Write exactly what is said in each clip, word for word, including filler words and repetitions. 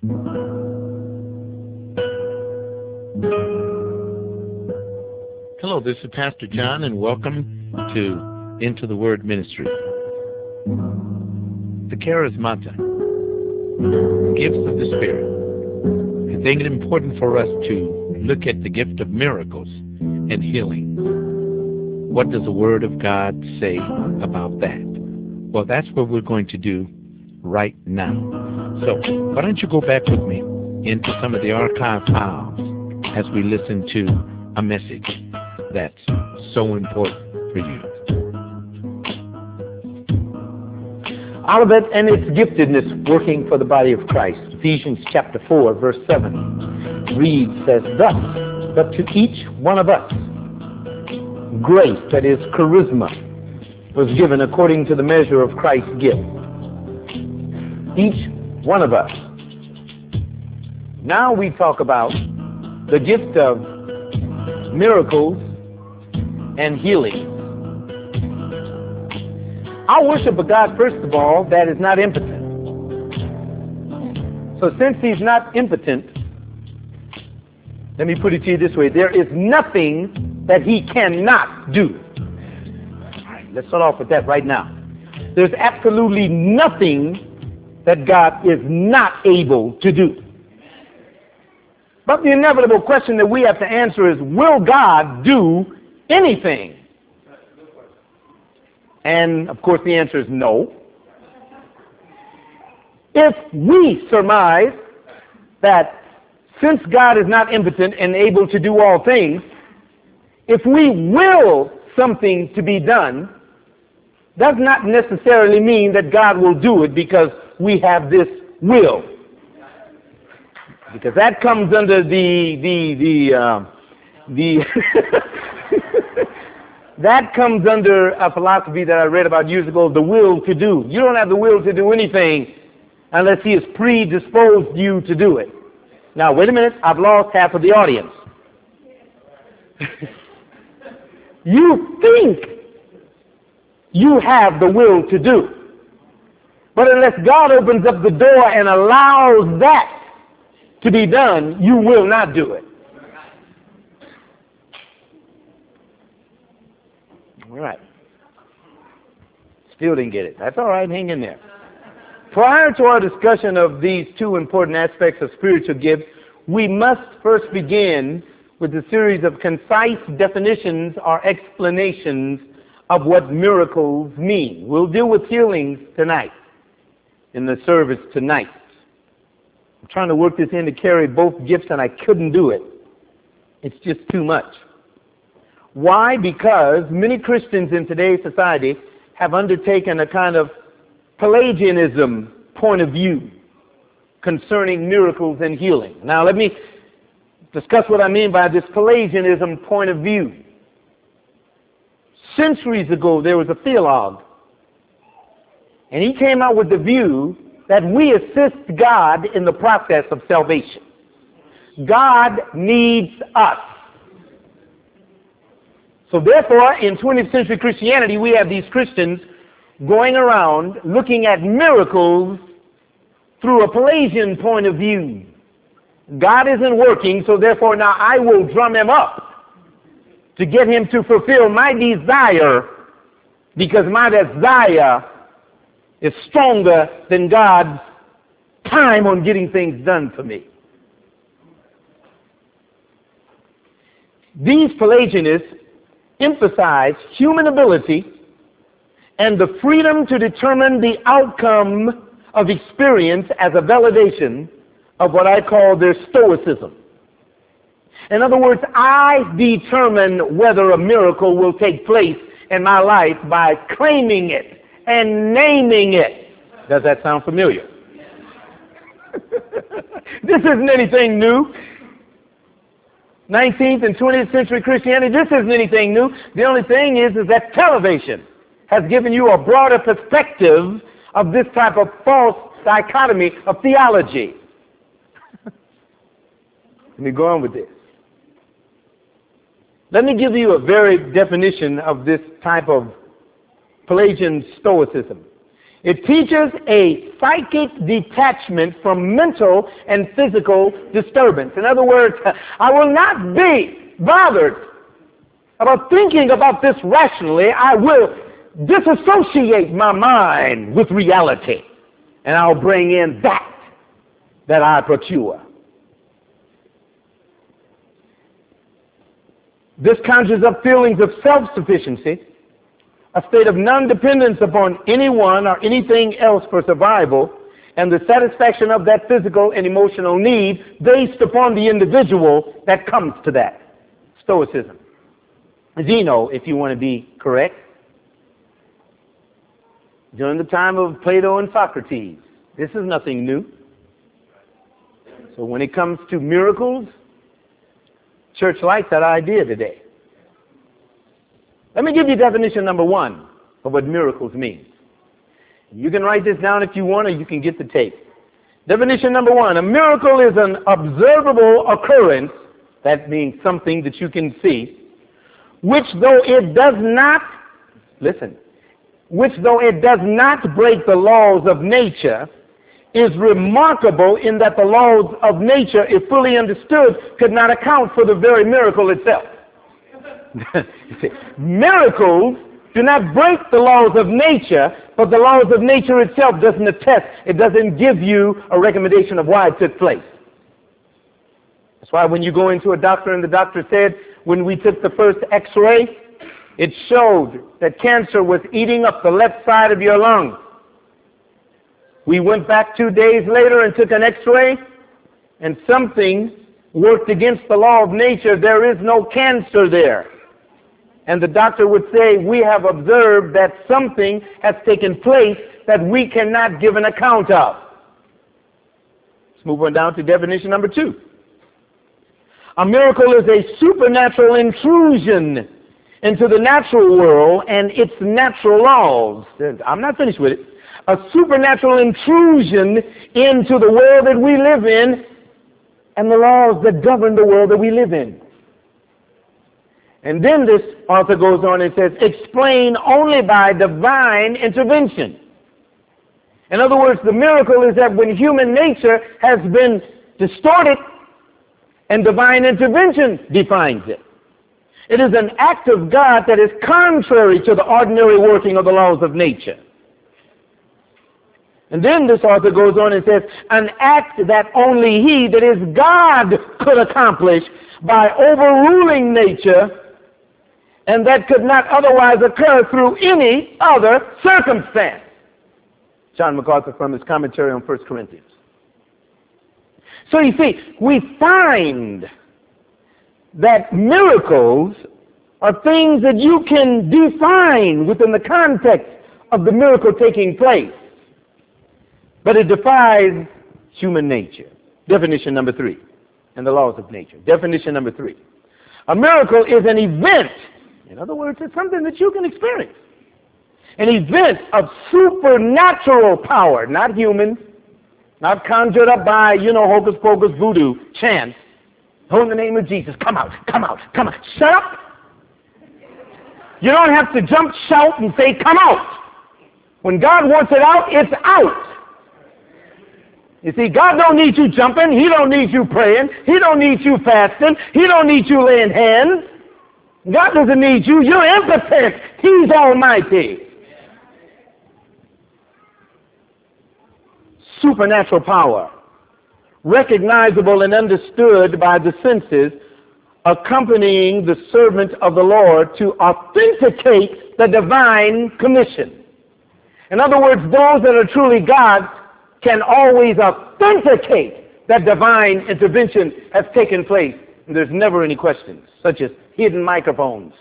Hello, this is Pastor John, and welcome to Into the Word Ministry. The charismata, gifts of the Spirit. I think it important for us to look at the gift of miracles and healing. What does the Word of God say about that? Well, that's what we're going to do right now. So, why don't you go back with me into some of the archive files as we listen to a message that's so important for you. Olivet and its giftedness working for the body of Christ. Ephesians chapter four, verse seven reads as thus, but to each one of us, grace, that is charisma, was given according to the measure of Christ's gift. Each one of us. Now we talk about the gift of miracles and healing. I worship a God, first of all, that is not impotent. So since he's not impotent, let me put it to you this way. There is nothing that he cannot do. All right, let's start off with that right now. There's absolutely nothing that God is not able to do. But the inevitable question that we have to answer is, will God do anything? And, of course, the answer is no. If we surmise that since God is not impotent and able to do all things, if we will something to be done, does not necessarily mean that God will do it because we have this will. Because that comes under the, the, the, uh, the that comes under a philosophy that I read about years ago, the will to do. You don't have the will to do anything unless he has predisposed you to do it. Now, wait a minute, I've lost half of the audience. You think you have the will to do. But unless God opens up the door and allows that to be done, you will not do it. All right. Still didn't get it. That's all right. Hang in there. Prior to our discussion of these two important aspects of spiritual gifts, we must first begin with a series of concise definitions or explanations of what miracles mean. We'll deal with healings tonight, in the service tonight. I'm trying to work this in to carry both gifts, and I couldn't do it. It's just too much. Why? Because many Christians in today's society have undertaken a kind of Pelagianism point of view concerning miracles and healing. Now, let me discuss what I mean by this Pelagianism point of view. Centuries ago, there was a theologue, and he came out with the view that we assist God in the process of salvation. God needs us. So therefore, in twentieth century Christianity, we have these Christians going around looking at miracles through a Pelagian point of view. God isn't working, so therefore now I will drum him up to get him to fulfill my desire, because my desire is stronger than God's time on getting things done for me. These Pelagianists emphasize human ability and the freedom to determine the outcome of experience as a validation of what I call their stoicism. In other words, I determine whether a miracle will take place in my life by claiming it and naming it. Does that sound familiar? This isn't anything new. nineteenth and twentieth century Christianity, this isn't anything new. The only thing is, is that television has given you a broader perspective of this type of false dichotomy of theology. Let me go on with this. Let me give you a very definition of this type of Pelagian stoicism. It teaches a psychic detachment from mental and physical disturbance. In other words, I will not be bothered about thinking about this rationally. I will disassociate my mind with reality, and I'll bring in that that I procure. This conjures up feelings of self-sufficiency, a state of non-dependence upon anyone or anything else for survival, and the satisfaction of that physical and emotional need based upon the individual that comes to that. Stoicism. Zeno, if you want to be correct. During the time of Plato and Socrates. This is nothing new. So when it comes to miracles, church likes that idea today. Let me give you definition number one of what miracles mean. You can write this down if you want, or you can get the tape. Definition number one, a miracle is an observable occurrence, that means something that you can see, which though it does not, listen, which though it does not break the laws of nature, is remarkable in that the laws of nature, if fully understood, could not account for the very miracle itself. See, miracles do not break the laws of nature, but the laws of nature itself doesn't attest. It doesn't give you a recommendation of why it took place. That's why when you go into a doctor and the doctor said, when we took the first x-ray, it showed that cancer was eating up the left side of your lung. We went back two days later and took an x-ray, and something worked against the law of nature. There is no cancer there. And the doctor would say, we have observed that something has taken place that we cannot give an account of. Let's move on down to definition number two. A miracle is a supernatural intrusion into the natural world and its natural laws. I'm not finished with it. A supernatural intrusion into the world that we live in and the laws that govern the world that we live in. And then this author goes on and says, explained only by divine intervention. In other words, the miracle is that when human nature has been distorted and divine intervention defines it. It is an act of God that is contrary to the ordinary working of the laws of nature. And then this author goes on and says, an act that only he, that is God, could accomplish by overruling nature, and that could not otherwise occur through any other circumstance. John MacArthur from his commentary on First Corinthians. So you see, we find that miracles are things that you can define within the context of the miracle taking place. But it defies human nature. Definition number three, and the laws of nature. Definition number three. A miracle is an event. In other words, it's something that you can experience. An event of supernatural power, not human, not conjured up by, you know, hocus pocus voodoo chants. Oh, in the name of Jesus, come out, come out, come out. Shut up. You don't have to jump, shout, and say, come out. When God wants it out, it's out. You see, God don't need you jumping. He don't need you praying. He don't need you fasting. He don't need you laying hands. God doesn't need you. You're impotent. He's almighty. Supernatural power, recognizable and understood by the senses, accompanying the servant of the Lord to authenticate the divine commission. In other words, those that are truly God's can always authenticate that divine intervention has taken place. And there's never any questions, such as hidden microphones.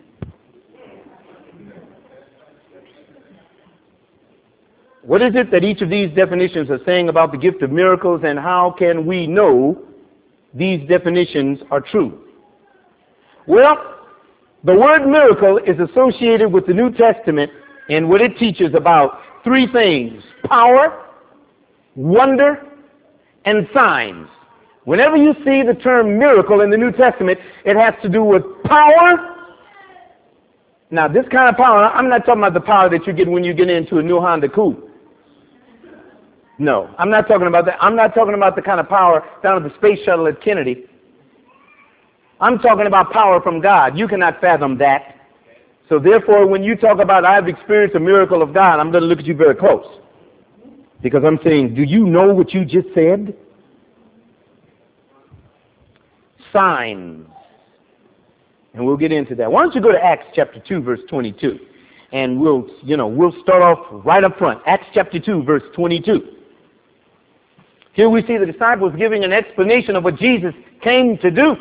What is it that each of these definitions are saying about the gift of miracles, and how can we know these definitions are true? Well, the word miracle is associated with the New Testament and what it teaches about three things: power, wonder, and signs. Whenever you see the term miracle in the New Testament, it has to do with power. Now, this kind of power, I'm not talking about the power that you get when you get into a new Honda Coupe. No, I'm not talking about that. I'm not talking about the kind of power down at the space shuttle at Kennedy. I'm talking about power from God. You cannot fathom that. So therefore, when you talk about I've experienced a miracle of God, I'm going to look at you very close. Because I'm saying, do you know what you just said? Signs. And we'll get into that. Why don't you go to Acts chapter two, verse twenty-two. And we'll, you know, we'll start off right up front. Acts chapter two, verse twenty-two. Here we see the disciples giving an explanation of what Jesus came to do.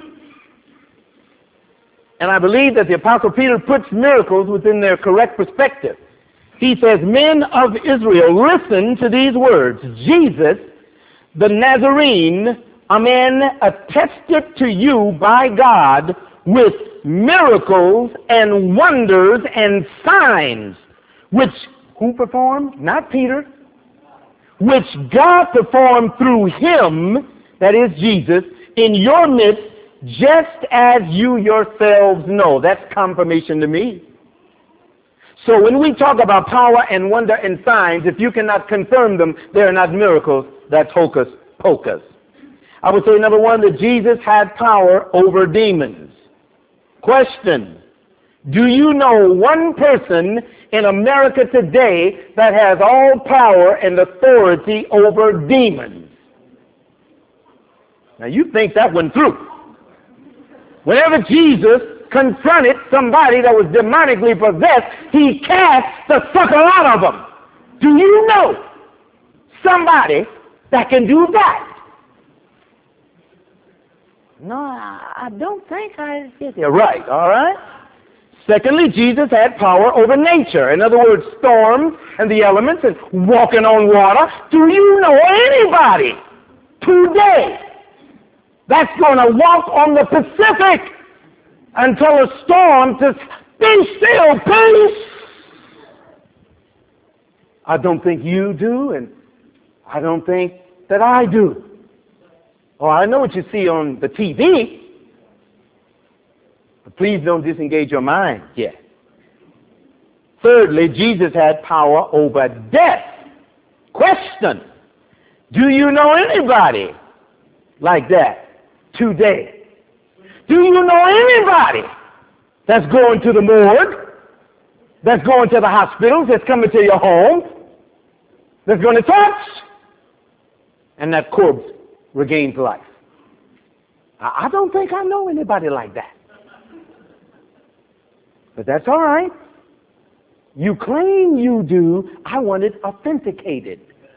And I believe that the Apostle Peter puts miracles within their correct perspective. He says, men of Israel, listen to these words. Jesus, the Nazarene, a man attested to you by God with miracles and wonders and signs, which who performed? Not Peter. Which God performed through him, that is Jesus, in your midst, just as you yourselves know. That's confirmation to me. So when we talk about power and wonder and signs, if you cannot confirm them, they are not miracles. That's hocus pocus. I would say, number one, that Jesus had power over demons. Question: do you know one person in America today that has all power and authority over demons? Now you think that went through. Whenever Jesus confronted somebody that was demonically possessed, he cast the sucker out of them. Do you know somebody that can do that? No, I don't think I get there. Right, all right. Secondly, Jesus had power over nature. In other words, storms and the elements and walking on water. Do you know anybody today that's going to walk on the Pacific and tell a storm to be still, peace? I don't think you do, and I don't think that I do. Oh, I know what you see on the T V, but please don't disengage your mind yet. Thirdly, Jesus had power over death. Question: do you know anybody like that today? Do you know anybody that's going to the morgue, that's going to the hospitals, that's coming to your home, that's going to touch, and that corpse regains life? I don't think I know anybody like that. But that's all right. You claim you do. I want it authenticated.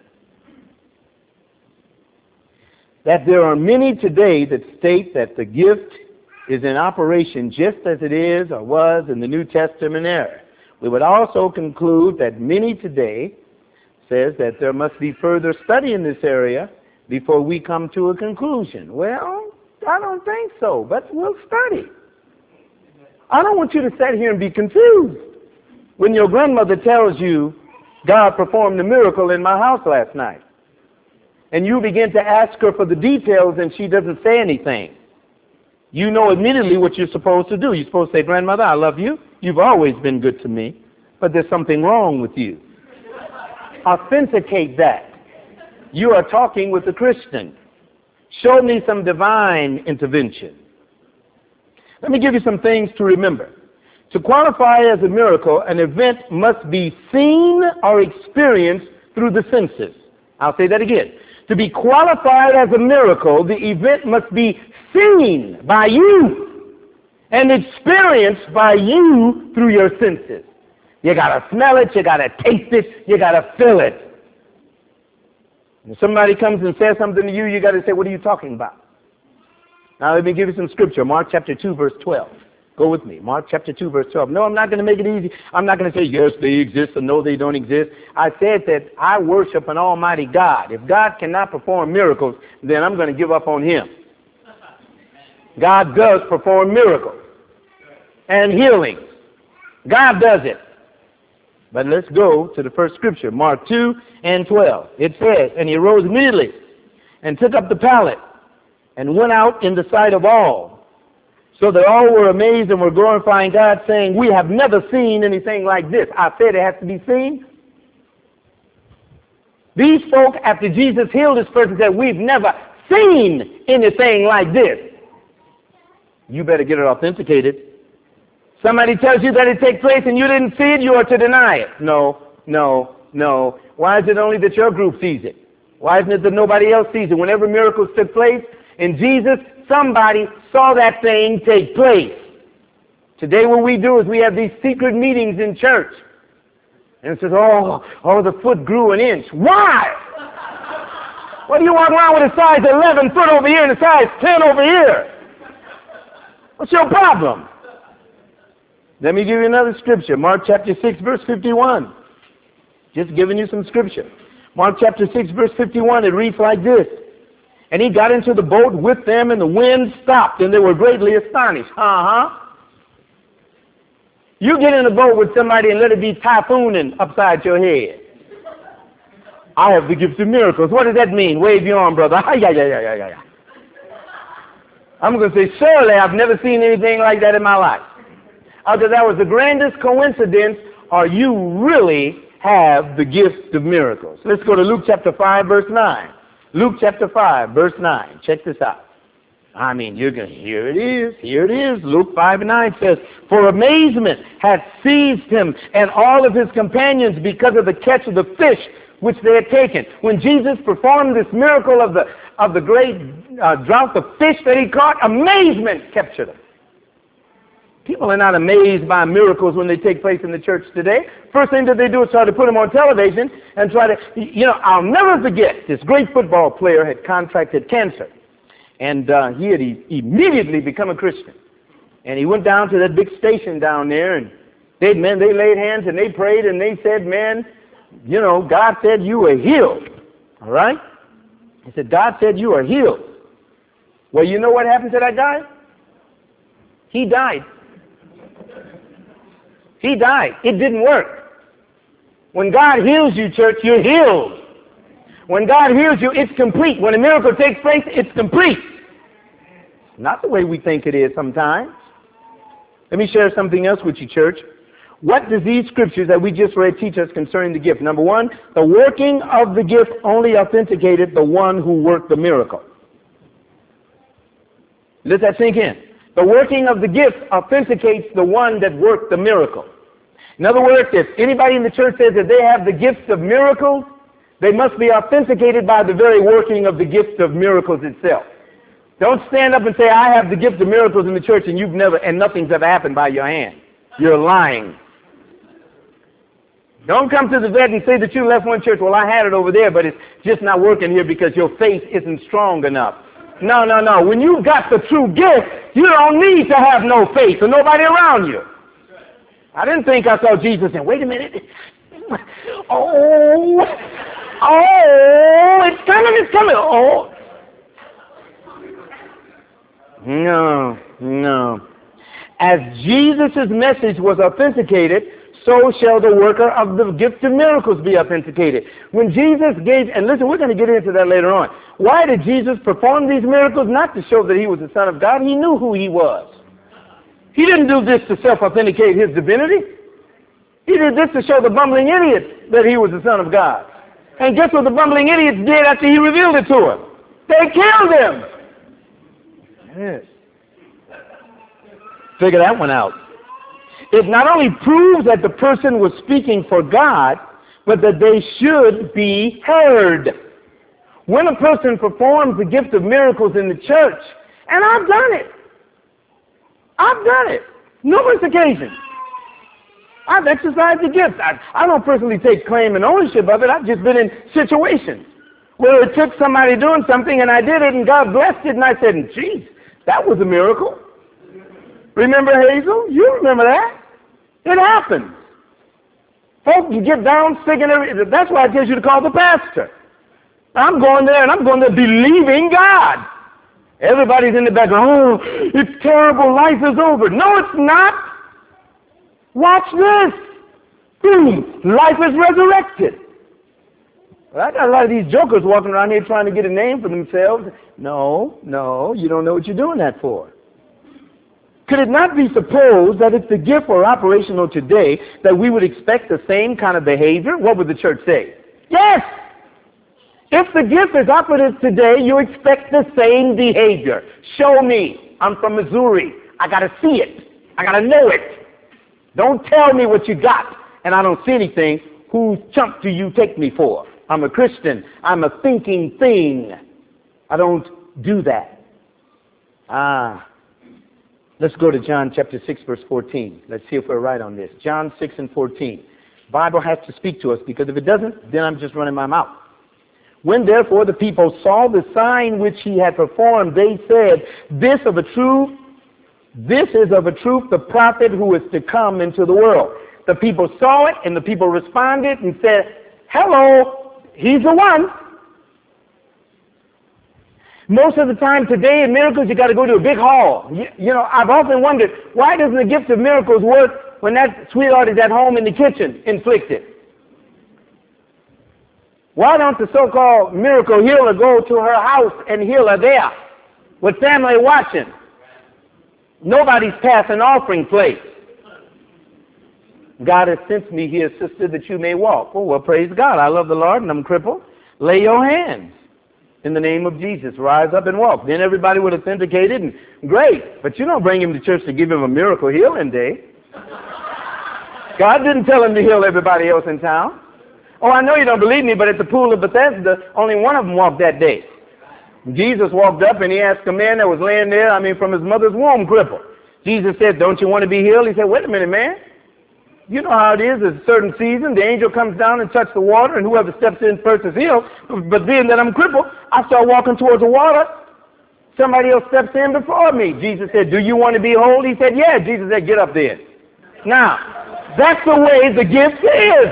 That there are many today that state that the gift is in operation just as it is or was in the New Testament era. We would also conclude that many today says that there must be further study in this area before we come to a conclusion. Well, I don't think so, but we'll study. I don't want you to sit here and be confused when your grandmother tells you God performed a miracle in my house last night. And you begin to ask her for the details and she doesn't say anything. You know immediately what you're supposed to do. You're supposed to say, grandmother, I love you. You've always been good to me, but there's something wrong with you. Authenticate that. You are talking with a Christian. Show me some divine intervention. Let me give you some things to remember. To qualify as a miracle, an event must be seen or experienced through the senses. I'll say that again. To be qualified as a miracle, the event must be seen by you and experienced by you through your senses. You got to smell it, you got to taste it, you got to feel it. When somebody comes and says something to you, you got to say, what are you talking about? Now let me give you some scripture. Mark chapter two, verse twelve. Go with me. Mark chapter two, verse twelve. No, I'm not going to make it easy. I'm not going to say, yes, they exist, or no, they don't exist. I said that I worship an almighty God. If God cannot perform miracles, then I'm going to give up on him. God does perform miracles and healings. God does it. But let's go to the first scripture, Mark two and twelve. It says, and he arose immediately and took up the pallet and went out in the sight of all, so that all were amazed and were glorifying God, saying, we have never seen anything like this. I said it has to be seen. These folk, after Jesus healed this person, said, we've never seen anything like this. You better get it authenticated. Somebody tells you that it takes place and you didn't see it, you are to deny it. No, no, no. Why is it only that your group sees it? Why isn't it that nobody else sees it? Whenever miracles took place in Jesus, somebody saw that thing take place. Today what we do is we have these secret meetings in church. And it says, oh, oh, the foot grew an inch. Why? What do you walk around with a size eleven foot over here and a size ten over here? What's your problem? Let me give you another scripture. Mark chapter six, verse fifty-one. Just giving you some scripture. Mark chapter six, verse fifty-one, it reads like this. And he got into the boat with them, and the wind stopped, and they were greatly astonished. Uh-huh. You get in a boat with somebody and let it be typhooning upside your head. I have the gift of miracles. What does that mean? Wave your arm, brother. Hi, yeah, yeah, yeah, yeah, yeah. I'm going to say, surely I've never seen anything like that in my life. Either that was the grandest coincidence, or you really have the gift of miracles. Let's go to Luke chapter five, verse nine. Luke chapter five, verse nine. Check this out. I mean, you're going to, here it is, here it is. Luke five and nine says, for amazement had seized him and all of his companions because of the catch of the fish which they had taken. When Jesus performed this miracle of the, of the great uh, drought of fish that he caught, amazement captured him. People are not amazed by miracles when they take place in the church today. First thing that they do is try to put them on television and try to, you know, I'll never forget, this great football player had contracted cancer. And uh, he had e- immediately become a Christian. And he went down to that big station down there, and they, man, they laid hands and they prayed and they said, man, you know, God said you were healed. All right? He said, God said you are healed. Well, you know what happened to that guy? He died. He died. It didn't work. When God heals you, church, you're healed. When God heals you, it's complete. When a miracle takes place, it's complete. Not the way we think it is sometimes. Let me share something else with you, church. What does these scriptures that we just read teach us concerning the gift? Number one, the working of the gift only authenticated the one who worked the miracle. Let that sink in. The working of the gift authenticates the one that worked the miracle. In other words, if anybody in the church says that they have the gift of miracles, they must be authenticated by the very working of the gift of miracles itself. Don't stand up and say, I have the gift of miracles in the church and you've never, and nothing's ever happened by your hand. You're lying. Don't come to the vet and say that you left one church. Well, I had it over there, but it's just not working here because your faith isn't strong enough. No, no, no. When you've got the true gift, you don't need to have no faith or nobody around you. I didn't think I saw Jesus and wait a minute. Oh, oh, it's coming, it's coming. Oh. No, no. As Jesus' message was authenticated, so shall the worker of the gift of miracles be authenticated. When Jesus gave, and listen, we're going to get into that later on. Why did Jesus perform these miracles? Not to show that he was the Son of God. He knew who he was. He didn't do this to self-authenticate his divinity. He did this to show the bumbling idiots that he was the Son of God. And guess what the bumbling idiots did after he revealed it to them? They killed him. Yes. Figure that one out. It not only proves that the person was speaking for God, but that they should be heard. When a person performs the gift of miracles in the church, and I've done it. I've done it. Numerous occasions. I've exercised the gift. I, I don't personally take claim and ownership of it. I've just been in situations where it took somebody doing something and I did it and God blessed it and I said, geez, that was a miracle. Remember Hazel? You remember that. It happens. Folks, you get down sick and everything. That's why I tell you to call the pastor. I'm going there and I'm going there believing God. Everybody's in the background. Oh, it's terrible. Life is over. No, it's not. Watch this. Boom. Life is resurrected. Well, I got a lot of these jokers walking around here trying to get a name for themselves. No, no, you don't know what you're doing that for. Could it not be supposed that if the gift were operational today, that we would expect the same kind of behavior? What would the church say? Yes! If the gift is operative today, you expect the same behavior. Show me. I'm from Missouri. I got to see it. I got to know it. Don't tell me what you got and I don't see anything. Whose chump do you take me for? I'm a Christian. I'm a thinking thing. I don't do that. Ah. Let's go to John chapter six, verse fourteen. Let's see if we're right on this. John six and fourteen. Bible has to speak to us, because if it doesn't, then I'm just running my mouth. When therefore the people saw the sign which he had performed, they said, This of a truth, this is of a truth the prophet who is to come into the world. The people saw it, and the people responded and said, Hello, he's the one. Most of the time today in miracles, you got to go to a big hall. You, you know, I've often wondered, why doesn't the gift of miracles work when that sweetheart is at home in the kitchen, inflicted? Why don't the so-called miracle healer go to her house and heal her there with family watching? Nobody's passing offering plate. God has sent me here, sister, that you may walk. Oh, well, praise God. I love the Lord and I'm crippled. Lay your hands. In the name of Jesus, rise up and walk. Then everybody would authenticate it, and great. But you don't bring him to church to give him a miracle healing day. God didn't tell him to heal everybody else in town. Oh, I know you don't believe me, but at the pool of Bethesda, only one of them walked that day. Jesus walked up and he asked a man that was laying there, I mean, from his mother's womb, crippled. Jesus said, don't you want to be healed? He said, wait a minute, man. You know how it is. There's a certain season. The angel comes down and touches the water, and whoever steps in first is healed. But being that I'm crippled, I start walking towards the water. Somebody else steps in before me. Jesus said, do you want to be whole? He said, yeah. Jesus said, get up there. Now, that's the way the gift is.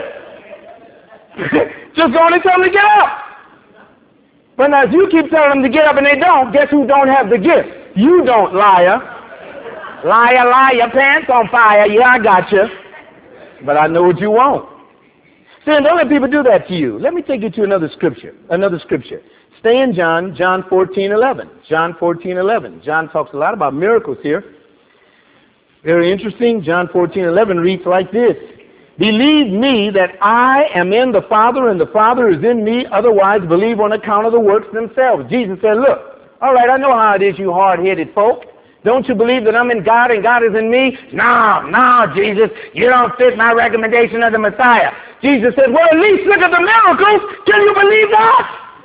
Just go and tell them to get up. But now, if you keep telling them to get up and they don't, guess who don't have the gift? You don't, liar. Liar, liar, pants on fire. Yeah, I got you. But I know what you want. See, don't let people do that to you. Let me take you to another scripture. Another scripture. Stay in John, John fourteen eleven. John fourteen eleven. John talks a lot about miracles here. Very interesting. John fourteen eleven reads like this. Believe me that I am in the Father and the Father is in me. Otherwise, believe on account of the works themselves. Jesus said, look, all right, I know how it is, you hard-headed folk. Don't you believe that I'm in God and God is in me? No, no, Jesus, you don't fit my recommendation of the Messiah. Jesus said, well, at least look at the miracles. Can you believe that?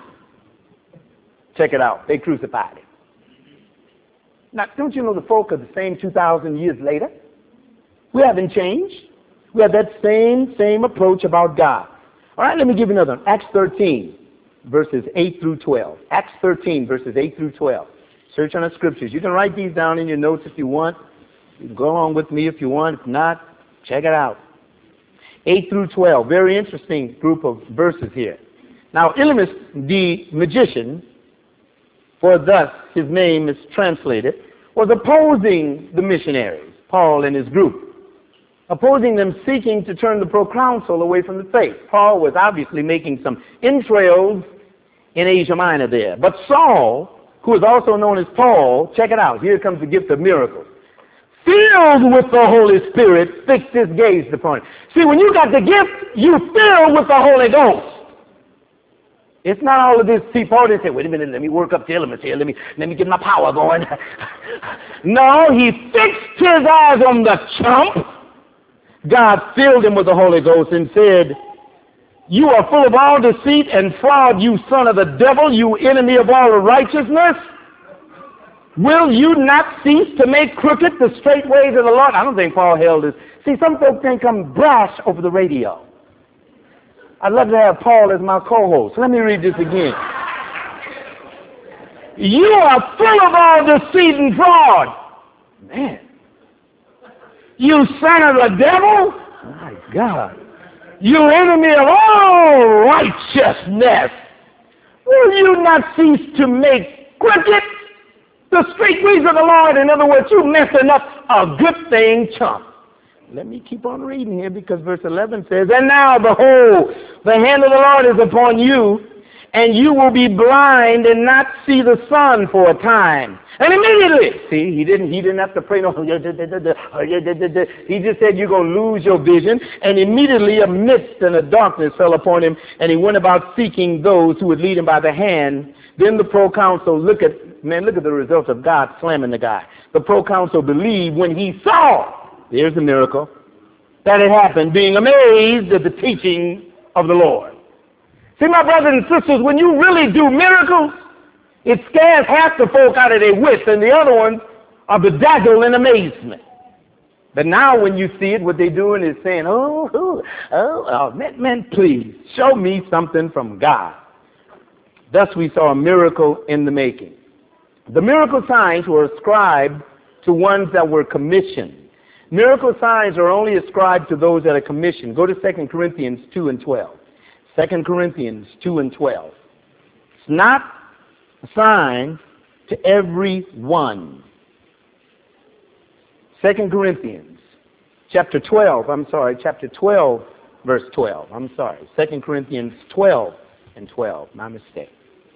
Check it out. They crucified him. Now, don't you know the folk are the same two thousand years later? We haven't changed. We have that same, same approach about God. All right, let me give you another one. Acts thirteen, verses eight through twelve. Acts thirteen, verses eight through twelve. Search on the scriptures. You can write these down in your notes if you want. You can go along with me if you want. If not, check it out. eight through twelve. Very interesting group of verses here. Now, Elymas the magician, for thus his name is translated, was opposing the missionaries, Paul and his group. Opposing them, seeking to turn the proconsul away from the faith. Paul was obviously making some entrails in Asia Minor there. But Saul, who is also known as Paul, check it out. Here comes the gift of miracles. Filled with the Holy Spirit, fixed his gaze upon it. See, when you got the gift, you filled with the Holy Ghost. It's not all of this. See, Paul didn't say, wait a minute, let me work up the elements here. Let me, let me get my power going. No, he fixed his eyes on the chump. God filled him with the Holy Ghost and said, you are full of all deceit and fraud, you son of the devil, you enemy of all righteousness. Will you not cease to make crooked the straight ways of the Lord? I don't think Paul held this. See, some folks think I'm brash over the radio. I'd love to have Paul as my co-host. Let me read this again. You are full of all deceit and fraud. Man. You son of the devil? My God. You enemy of all righteousness. Will you not cease to make crooked the straight ways of the Lord? In other words, you messing up a good thing, chump. Let me keep on reading here, because verse eleven says, and now, behold, the hand of the Lord is upon you, and you will be blind and not see the sun for a time. And immediately, see, he didn't, he didn't have to pray no, he just said you're going to lose your vision, and immediately a mist and a darkness fell upon him, and he went about seeking those who would lead him by the hand. Then the proconsul, look at, man, look at the result of God slamming the guy. The proconsul believed when he saw, there's the miracle, that it happened, being amazed at the teaching of the Lord. See, my brothers and sisters, when you really do miracles, it scares half the folk out of their wits, and the other ones are bedazzled in amazement. But now when you see it, what they're doing is saying, oh, oh, oh, oh man, man, please, show me something from God. Thus we saw a miracle in the making. The miracle signs were ascribed to ones that were commissioned. Miracle signs are only ascribed to those that are commissioned. Go to Second Corinthians two and twelve. Second Corinthians two and twelve. It's not a sign to every one. Second Corinthians chapter twelve, I'm sorry, chapter twelve, verse twelve. I'm sorry. Second Corinthians twelve and twelve. My mistake.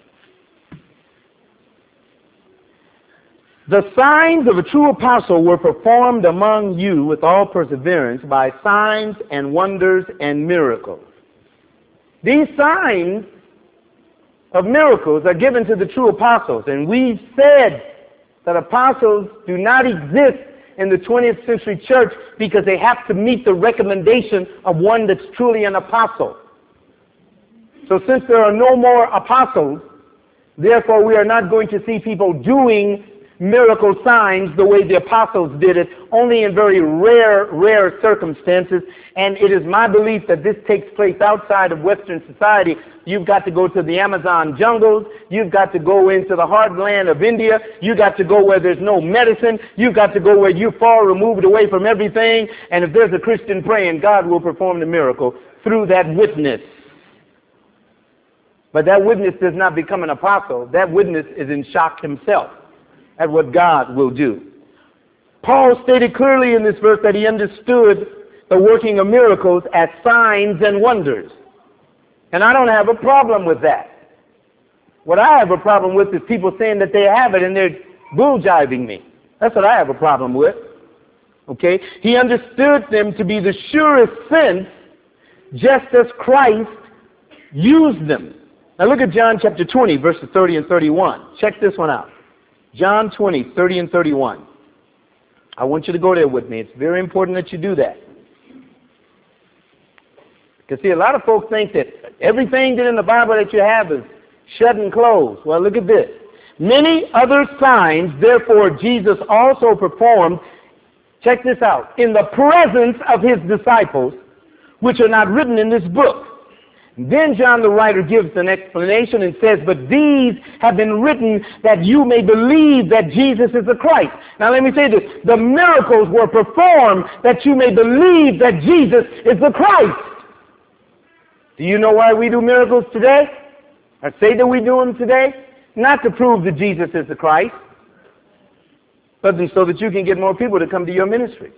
The signs of a true apostle were performed among you with all perseverance by signs and wonders and miracles. These signs of miracles are given to the true apostles, and we've said that apostles do not exist in the twentieth century church because they have to meet the recommendation of one that's truly an apostle. So since there are no more apostles, therefore we are not going to see people doing miracle signs the way the apostles did it, only in very rare, rare circumstances. And it is my belief that this takes place outside of Western society. You've got to go to the Amazon jungles. You've got to go into the hard land of India. You've got to go where there's no medicine. You've got to go where you're far removed away from everything. And if there's a Christian praying, God will perform the miracle through that witness. But that witness does not become an apostle. That witness is in shock himself at what God will do. Paul stated clearly in this verse that he understood the working of miracles as signs and wonders. And I don't have a problem with that. What I have a problem with is people saying that they have it and they're bull-jiving me. That's what I have a problem with. Okay? He understood them to be the surest sense, just as Christ used them. Now look at John chapter twenty, verses thirty and thirty-one. Check this one out. John twenty, thirty and thirty-one. I want you to go there with me. It's very important that you do that. Because see, a lot of folks think that everything that in the Bible that you have is shut and closed. Well, look at this. Many other signs, therefore, Jesus also performed, check this out, in the presence of his disciples, which are not written in this book. Then John the writer gives an explanation and says, but these have been written that you may believe that Jesus is the Christ. Now let me say this. The miracles were performed that you may believe that Jesus is the Christ. Do you know why we do miracles today? Or say that we do them today? Not to prove that Jesus is the Christ, but so that you can get more people to come to your ministry.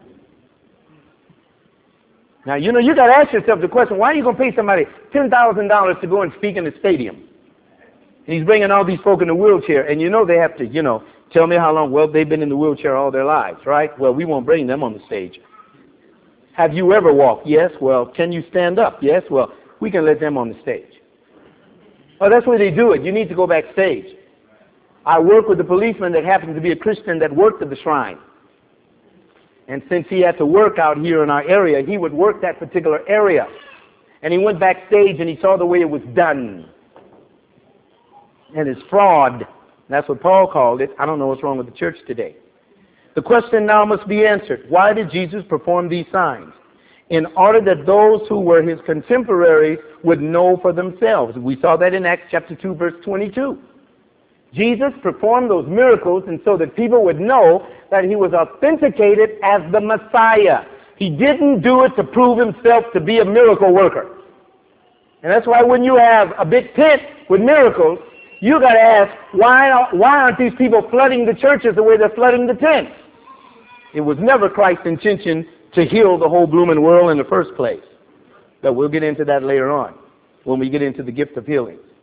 Now, you know, you got to ask yourself the question, why are you going to pay somebody ten thousand dollars to go and speak in the stadium? And he's bringing all these folk in a wheelchair, and you know they have to, you know, tell me how long. Well, they've been in the wheelchair all their lives, right? Well, we won't bring them on the stage. Have you ever walked? Yes. Well, can you stand up? Yes. Well, we can let them on the stage. Oh, that's where they do it. You need to go backstage. I work with a policeman that happens to be a Christian that worked at the shrine. And since he had to work out here in our area, he would work that particular area. And he went backstage and he saw the way it was done. And it's fraud. That's what Paul called it. I don't know what's wrong with the church today. The question now must be answered. Why did Jesus perform these signs? In order that those who were his contemporaries would know for themselves. We saw that in Acts chapter two, verse twenty-two. Jesus performed those miracles and so that people would know that he was authenticated as the Messiah. He didn't do it to prove himself to be a miracle worker. And that's why when you have a big tent with miracles, you got to ask, why, why aren't these people flooding the churches the way they're flooding the tents? It was never Christ's intention to heal the whole blooming world in the first place. But we'll get into that later on when we get into the gift of healing.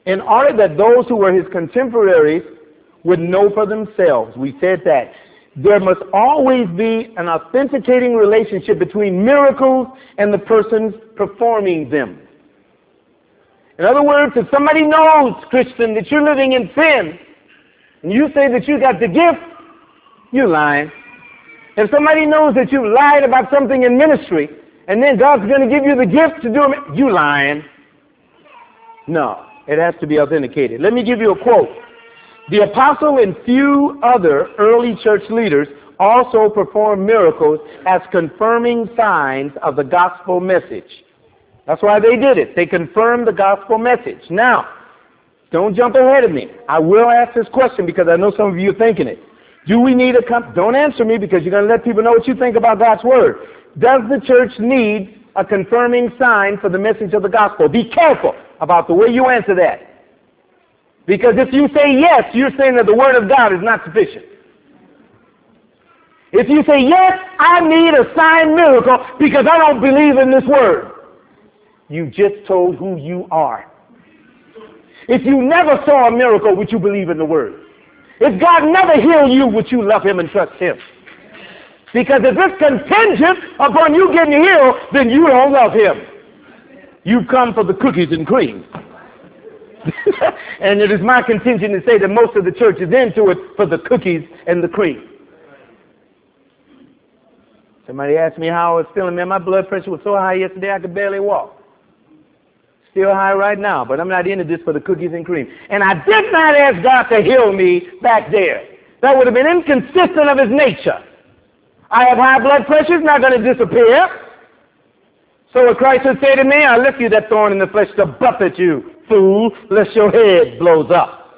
in order that those who were his contemporaries would know for themselves. We said that. There must always be an authenticating relationship between miracles and the persons performing them. In other words, if somebody knows, Christian, that you're living in sin, and you say that you got the gift, you're lying. If somebody knows that you lied about something in ministry, and then God's going to give you the gift to do it, you lying. No, it has to be authenticated. Let me give you a quote. The apostle and few other early church leaders also performed miracles as confirming signs of the gospel message. That's why they did it. They confirmed the gospel message. Now, don't jump ahead of me. I will ask this question because I know some of you are thinking it. Do we need a comp- don't answer me because you're going to let people know what you think about God's word. Does the church need a confirming sign for the message of the gospel? Be careful about the way you answer that. Because if you say yes, you're saying that the word of God is not sufficient. If you say yes, I need a sign miracle because I don't believe in this word, you just told who you are. If you never saw a miracle, would you believe in the word? If God never healed you, would you love him and trust him? Because if it's contingent upon you getting healed, then you don't love him. You've come for the cookies and cream. And it is my contention to say that most of the church is into it for the cookies and the cream. Somebody asked me how I was feeling. Man, my blood pressure was so high yesterday I could barely walk. Still high right now, but I'm not into this for the cookies and cream. And I did not ask God to heal me back there. That would have been inconsistent of his nature. I have high blood pressure. It's not going to disappear. So what Christ would say to me, I'll lift you that thorn in the flesh to buffet you, fool, lest your head blows up.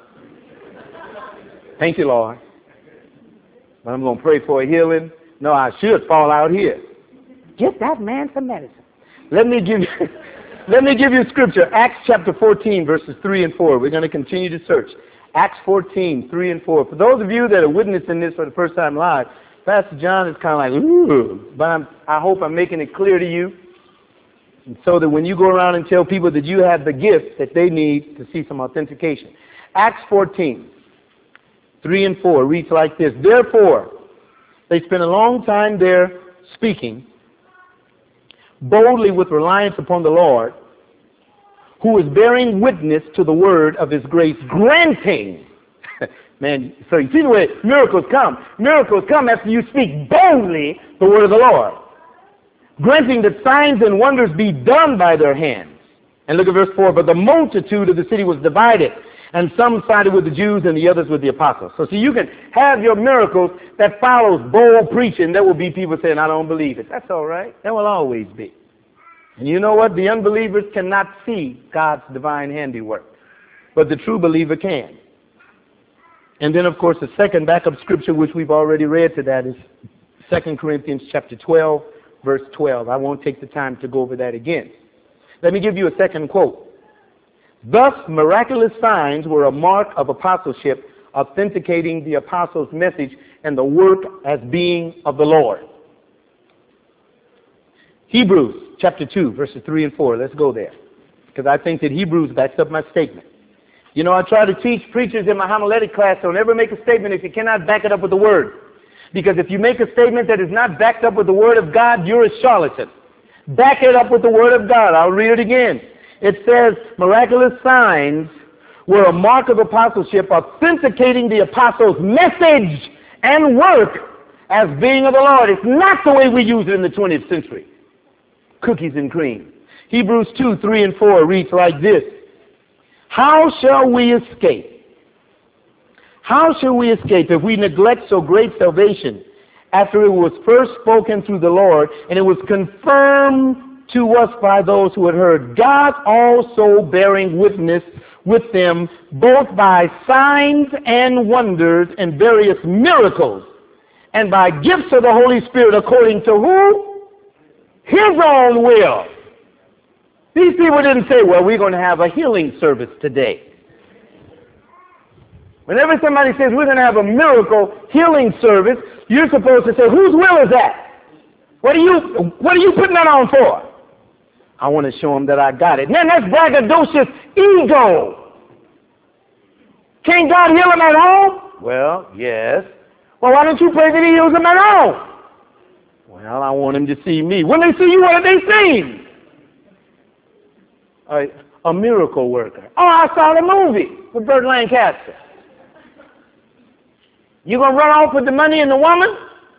Thank you, Lord. But I'm going to pray for a healing. No, I should fall out here. Get that man some medicine. Let me give you, let me give you scripture. Acts chapter fourteen, verses three and four. We're going to continue to search. Acts fourteen, three and four. For those of you that are witnessing this for the first time live, Pastor John is kind of like, ooh, but I'm, I hope I'm making it clear to you. And so that when you go around and tell people that you have the gift that they need to see some authentication. Acts fourteen, three and four reads like this. Therefore, they spent a long time there speaking boldly with reliance upon the Lord, who is bearing witness to the word of his grace, granting. Man, so you see the way miracles come. Miracles come after you speak boldly the word of the Lord. Granting that signs and wonders be done by their hands. And look at verse four. But the multitude of the city was divided, and some sided with the Jews and the others with the apostles. So see, you can have your miracles that follows bold preaching. There will be people saying, I don't believe it. That's all right. There will always be. And you know what? The unbelievers cannot see God's divine handiwork. But the true believer can. And then, of course, the second backup scripture, which we've already read to that, is Second Corinthians chapter twelve, verse twelve. I won't take the time to go over that again. Let me give you a second quote. Thus, miraculous signs were a mark of apostleship, authenticating the apostles' message and the work as being of the Lord. Hebrews chapter two, verses three and four. Let's go there, because I think that Hebrews backs up my statement. You know, I try to teach preachers in my homiletic class, don't ever make a statement if you cannot back it up with the Word. Because if you make a statement that is not backed up with the Word of God, you're a charlatan. Back it up with the Word of God. I'll read it again. It says, miraculous signs were a mark of apostleship, authenticating the apostles' message and work as being of the Lord. It's not the way we use it in the twentieth century. Cookies and cream. Hebrews two, three and four reads like this. How shall we escape? How shall we escape if we neglect so great salvation after it was first spoken through the Lord and it was confirmed to us by those who had heard? God also bearing witness with them both by signs and wonders and various miracles and by gifts of the Holy Spirit according to who? His own will. These people didn't say, well, we're going to have a healing service today. Whenever somebody says we're going to have a miracle healing service, you're supposed to say, whose will is that? What are you, what are you putting that on for? I want to show them that I got it. Man, that's braggadocious ego. Can't God heal them at home? Well, yes. Well, why don't you pray that he heals them at home? Well, I want them to see me. When they see you, what have they seen? A, a miracle worker. Oh, I saw the movie with Burt Lancaster. You going to run off with the money and the woman?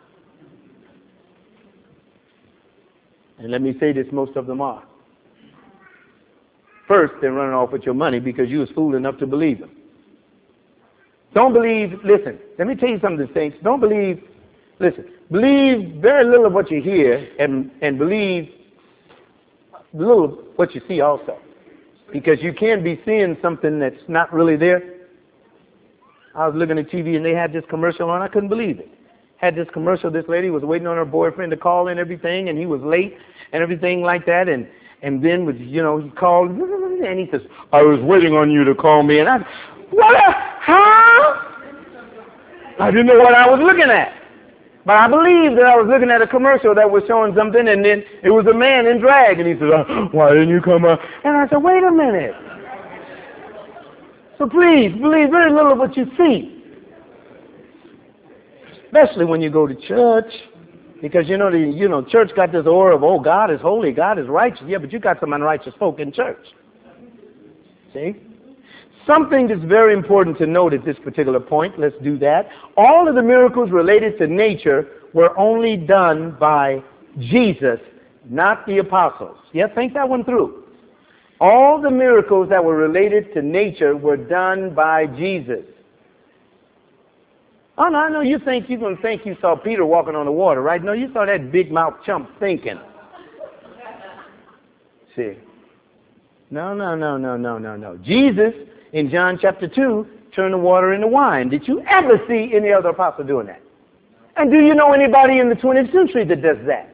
And let me say this, most of them are. First, they're running off with your money because you was fool enough to believe them. Don't believe, listen, let me tell you something, saints. Don't believe, listen, believe very little of what you hear and, and believe little of what you see also. Because you can be seeing something that's not really there. I was looking at T V and they had this commercial on. I couldn't believe it. Had this commercial. This lady was waiting on her boyfriend to call and everything, and he was late and everything like that. And and then was you know he called and he says, "I was waiting on you to call me." And I, what? A, huh? I didn't know what I was looking at, but I believed that I was looking at a commercial that was showing something, and then it was a man in drag, and he said, oh, "Why didn't you come up?" And I said, "Wait a minute." So please, believe very little of what you see. Especially when you go to church. Because, you know, the you know, church got this aura of, oh, God is holy, God is righteous. Yeah, but you got some unrighteous folk in church. See? Something that's very important to note at this particular point, let's do that. All of the miracles related to nature were only done by Jesus, not the apostles. Yeah, think that one through. All the miracles that were related to nature were done by Jesus. Oh, no, I know you think you're going to think you saw Peter walking on the water, right? No, you saw that big mouth chump thinking. See? No, no, no, no, no, no, no. Jesus, in John chapter two, turned the water into wine. Did you ever see any other apostle doing that? And do you know anybody in the twentieth century that does that?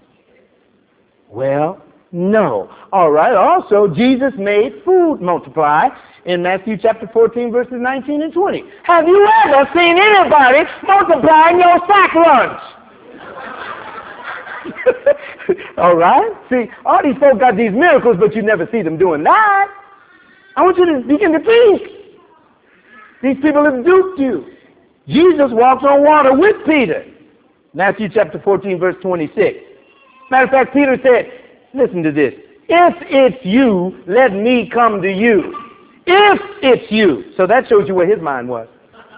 Well, no. All right. Also, Jesus made food multiply in Matthew chapter fourteen, verses nineteen and twenty. Have you ever seen anybody multiplying your sack lunch? All right. See, all these folks got these miracles, but you never see them doing that. I want you to begin to think. These people have duped you. Jesus walks on water with Peter. Matthew chapter fourteen, verse twenty-six. Matter of fact, Peter said, listen to this. If it's you, let me come to you. If it's you. So that shows you where his mind was.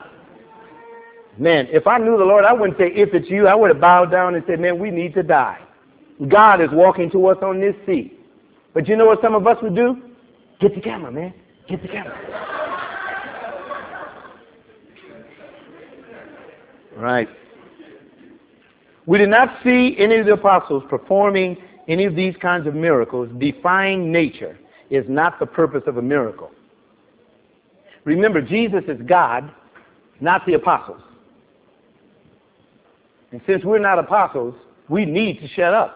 Man, if I knew the Lord, I wouldn't say, if it's you. I would have bowed down and said, man, we need to die. God is walking to us on this sea. But you know what some of us would do? Get the camera, man. Get the camera. Right. We did not see any of the apostles performing any of these kinds of miracles. Defying nature is not the purpose of a miracle. Remember, Jesus is God, not the apostles. And since we're not apostles, we need to shut up.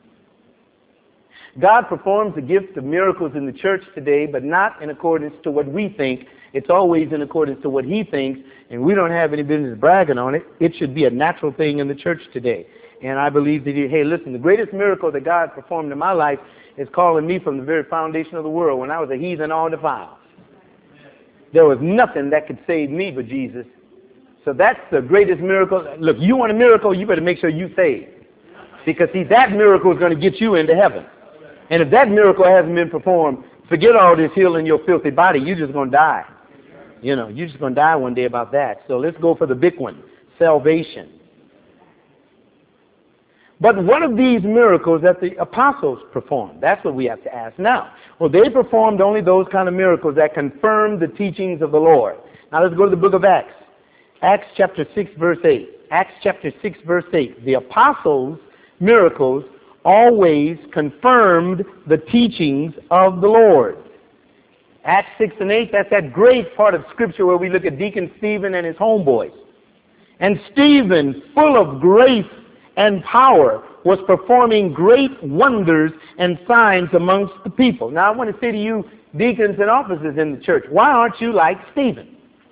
God performs the gift of miracles in the church today, but not in accordance to what we think. It's always in accordance to what he thinks, and we don't have any business bragging on it. It should be a natural thing in the church today. And I believe that, he, hey, listen, the greatest miracle that God performed in my life is calling me from the very foundation of the world when I was a heathen all defiled. There was nothing that could save me but Jesus. So that's the greatest miracle. Look, you want a miracle, you better make sure you saved. Because, see, that miracle is going to get you into heaven. And if that miracle hasn't been performed, forget all this healing your filthy body. You're just going to die. You know, you're just going to die one day about that. So let's go for the big one, salvation. But what of these miracles that the apostles performed? That's what we have to ask now. Well, they performed only those kind of miracles that confirmed the teachings of the Lord. Now let's go to the book of Acts. Acts chapter six, verse eight. Acts chapter six, verse eight. The apostles' miracles always confirmed the teachings of the Lord. Acts six and eight, that's that great part of Scripture where we look at Deacon Stephen and his homeboys. And Stephen, full of grace and power, was performing great wonders and signs amongst the people. Now I want to say to you, deacons and officers in the church, why aren't you like Stephen?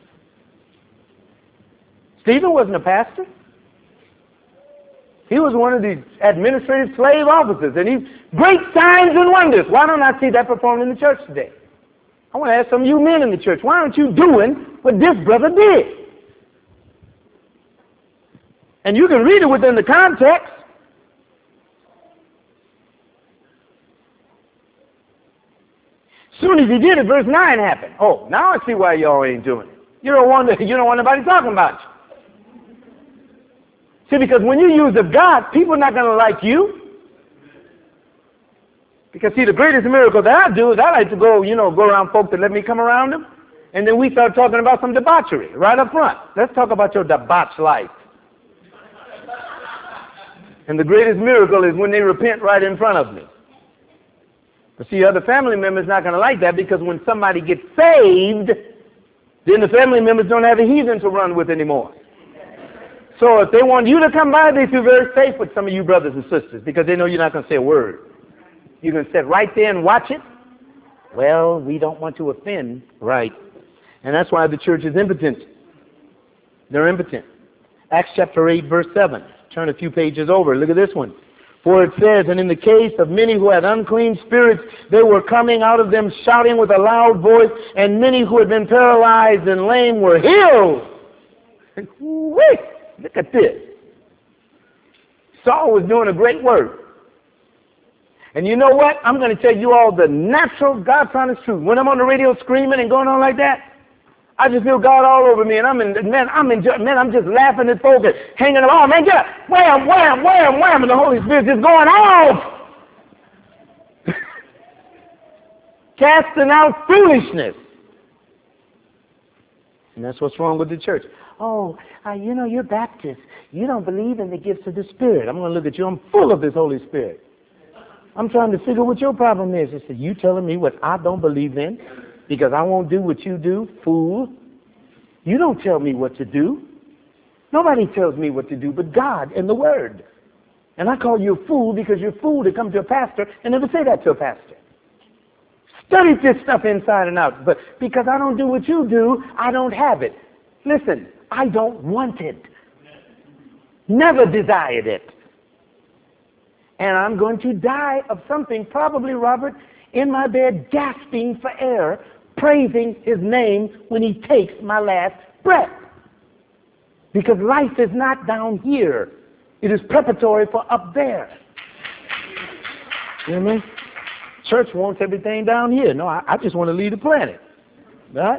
Stephen wasn't a pastor. He was one of these administrative slave officers, and he's great signs and wonders. Why don't I see that performed in the church today? I want to ask some of you men in the church, why aren't you doing what this brother did? And you can read it within the context. Soon as he did it, verse nine happened. Oh, now I see why y'all ain't doing it. You don't want to, you don't want nobody talking about you. See, because when you use of God, people are not going to like you. Because, see, the greatest miracle that I do is I like to go, you know, go around folks that let me come around them. And then we start talking about some debauchery right up front. Let's talk about your debauched life. And the greatest miracle is when they repent right in front of me. But see, other family members not going to like that, because when somebody gets saved, then the family members don't have a heathen to run with anymore. So if they want you to come by, they feel very safe with some of you brothers and sisters, because they know you're not going to say a word. You can sit right there and watch it. Well, we don't want to offend. Right. And that's why the church is impotent. They're impotent. Acts chapter eight, verse seven. Turn a few pages over. Look at this one. For it says, and in the case of many who had unclean spirits, they were coming out of them shouting with a loud voice, and many who had been paralyzed and lame were healed. Wait, look at this. Saul was doing a great work. And you know what? I'm going to tell you all the natural, God's truth. When I'm on the radio screaming and going on like that, I just feel God all over me, and I'm in, man, I'm in, man, I'm just laughing at folks and hanging them. Oh, man, get up. Wham, wham, wham, wham, and the Holy Spirit just going off. Casting out foolishness. And that's what's wrong with the church. Oh, uh, you know, you're Baptist. You don't believe in the gifts of the Spirit. I'm going to look at you. I'm full of this Holy Spirit. I'm trying to figure what your problem is. I said, you telling me what I don't believe in because I won't do what you do, fool. You don't tell me what to do. Nobody tells me what to do but God and the Word. And I call you a fool because you're a fool to come to a pastor and never say that to a pastor. Study this stuff inside and out. But because I don't do what you do, I don't have it. Listen, I don't want it. Never desired it. And I'm going to die of something, probably, Robert, in my bed, gasping for air, praising his name when he takes my last breath. Because life is not down here. It is preparatory for up there. You know what I mean? Church wants everything down here. No, I, I just want to leave the planet. Right?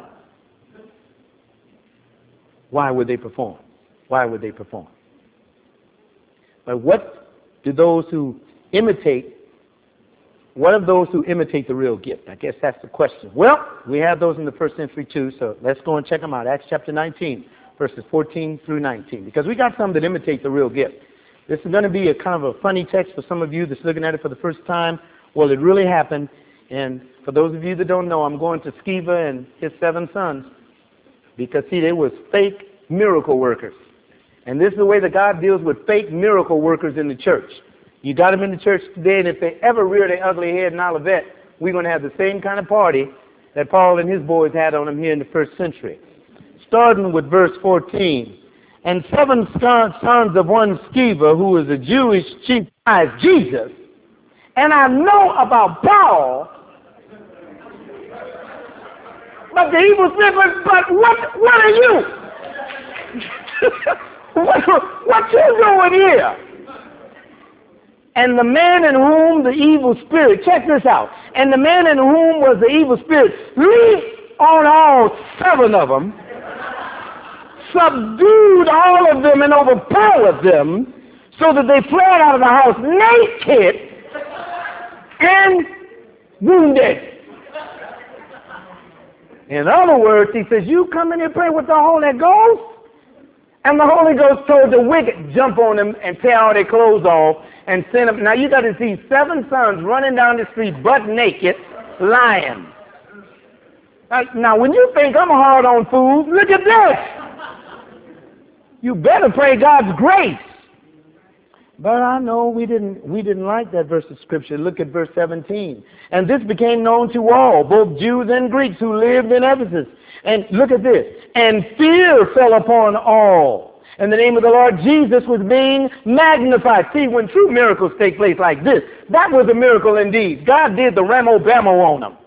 Why would they perform? Why would they perform? But what do those who imitate, what of those who imitate the real gift? I guess that's the question. Well, we have those in the first century too, so let's go and check them out. Acts chapter nineteen, verses fourteen through nineteen, because we got some that imitate the real gift. This is going to be a kind of a funny text for some of you that's looking at it for the first time. Well, it really happened, and for those of you that don't know, I'm going to Sceva and his seven sons, because, see, they was fake miracle workers. And this is the way that God deals with fake miracle workers in the church. You got them in the church today, and if they ever rear their ugly head in Olivet, we're going to have the same kind of party that Paul and his boys had on them here in the first century. Starting with verse fourteen. And seven sons of one Sceva, who was a Jewish chief, as Jesus. And I know about Paul, but the evil spirit, but what, what are you? what, what you doing here? And the man in whom the evil spirit, check this out, and the man in whom was the evil spirit leaped on all seven of them, subdued all of them and overpowered them, so that they fled out of the house naked and wounded. In other words, he says, you come in here and pray with the Holy Ghost? And the Holy Ghost told the wicked, jump on them and tear all their clothes off and send them. Now you got to see seven sons running down the street butt naked, lying. Now when you think I'm hard on fools, look at this. You better pray God's grace. But I know we didn't we didn't like that verse of Scripture. Look at verse seventeen. And this became known to all, both Jews and Greeks who lived in Ephesus. And look at this. And fear fell upon all. And the name of the Lord Jesus was being magnified. See, when true miracles take place like this, that was a miracle indeed. God did the ramo-bamo on them.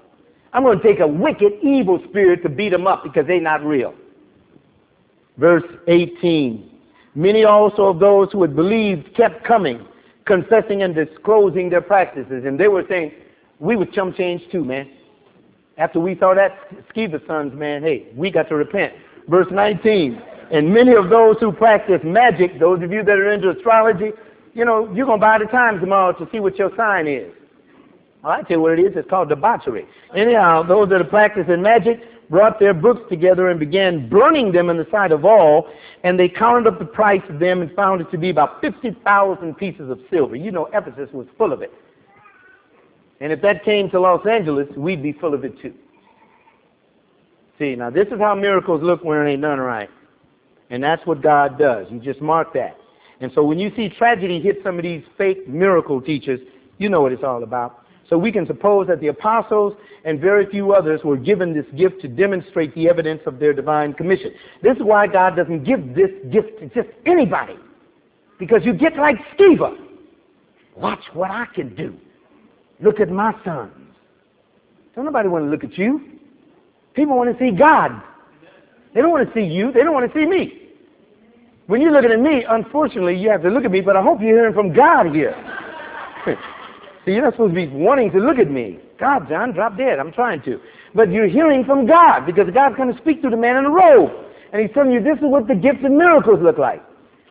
I'm going to take a wicked, evil spirit to beat them up because they're not real. Verse eighteen. Many also of those who had believed kept coming, confessing and disclosing their practices. And they were saying, we was chum change too, man. After we saw that, Sceva sons, man, hey, we got to repent. Verse nineteen. And many of those who practice magic, those of you that are into astrology, you know, you're going to buy the Times tomorrow to see what your sign is. Well, I tell you what it is. It's called debauchery. Anyhow, those that are practicing magic brought their books together and began burning them in the sight of all, and they counted up the price of them and found it to be about fifty thousand pieces of silver. You know, Ephesus was full of it. And if that came to Los Angeles, we'd be full of it too. See, now this is how miracles look when it ain't done right. And that's what God does. You just mark that. And so when you see tragedy hit some of these fake miracle teachers, you know what it's all about. So we can suppose that the apostles and very few others were given this gift to demonstrate the evidence of their divine commission. This is why God doesn't give this gift to just anybody. Because you get like Sceva. Watch what I can do. Look at my sons. Don't nobody want to look at you. People want to see God. They don't want to see you. They don't want to see me. When you're looking at me, unfortunately, you have to look at me, but I hope you're hearing from God here. See, you're not supposed to be wanting to look at me. God, John, drop dead. I'm trying to. But you're hearing from God because God's going to speak to the man in the robe. And he's telling you this is what the gifts and miracles look like.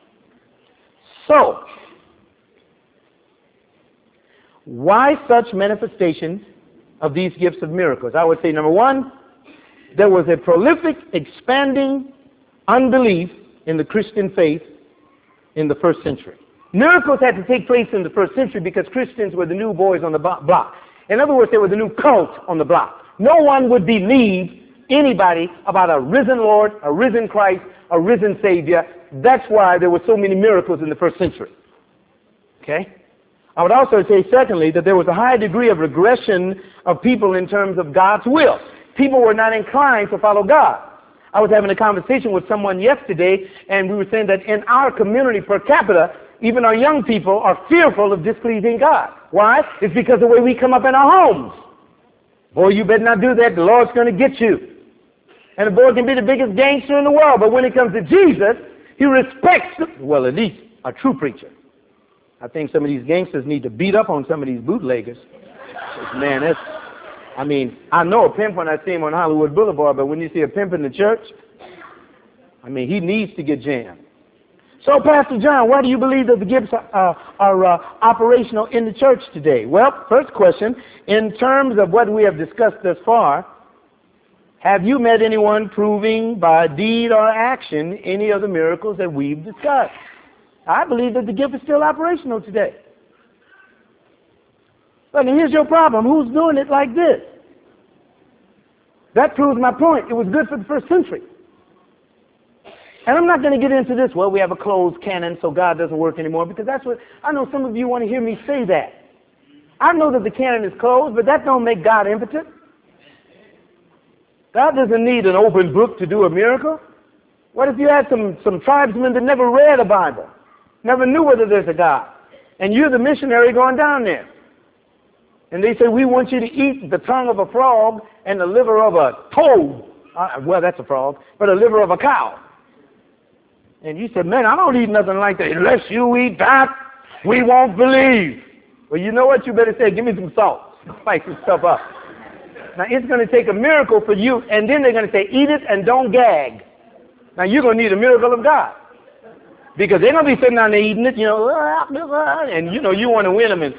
So, why such manifestations of these gifts of miracles? I would say, number one, there was a prolific, expanding unbelief in the Christian faith in the first century. Miracles had to take place in the first century because Christians were the new boys on the block. In other words, they were the new cult on the block. No one would believe anybody about a risen Lord, a risen Christ, a risen Savior. That's why there were so many miracles in the first century. Okay? I would also say, secondly, that there was a high degree of regression of people in terms of God's will. People were not inclined to follow God. I was having a conversation with someone yesterday, and we were saying that in our community per capita, even our young people are fearful of displeasing God. Why? It's because of the way we come up in our homes. Boy, you better not do that. The Lord's going to get you. And the boy can be the biggest gangster in the world, but when it comes to Jesus, he respects, well, at least a true preacher. I think some of these gangsters need to beat up on some of these bootleggers. Man, that's, I mean, I know a pimp when I see him on Hollywood Boulevard, but when you see a pimp in the church, I mean, he needs to get jammed. So, Pastor John, why do you believe that the gifts are, uh, are uh, operational in the church today? Well, first question, in terms of what we have discussed thus far, have you met anyone proving by deed or action any of the miracles that we've discussed? I believe that the gift is still operational today. But here's your problem. Who's doing it like this? That proves my point. It was good for the first century. And I'm not going to get into this, well, we have a closed canon, so God doesn't work anymore, because that's what, I know some of you want to hear me say that. I know that the canon is closed, but that don't make God impotent. God doesn't need an open book to do a miracle. What if you had some, some tribesmen that never read a Bible, never knew whether there's a God, and you're the missionary going down there? And they say, we want you to eat the tongue of a frog and the liver of a toad. Uh, well, that's a frog, but the liver of a cow. And you said, man, I don't eat nothing like that. Unless you eat that, we won't believe. Well, you know what? You better say, give me some salt. Spice this stuff up. Now, it's going to take a miracle for you, and then they're going to say, eat it and don't gag. Now, you're going to need a miracle of God. Because they're going to be sitting down there eating it, you know, and, you know, you want to win them. And,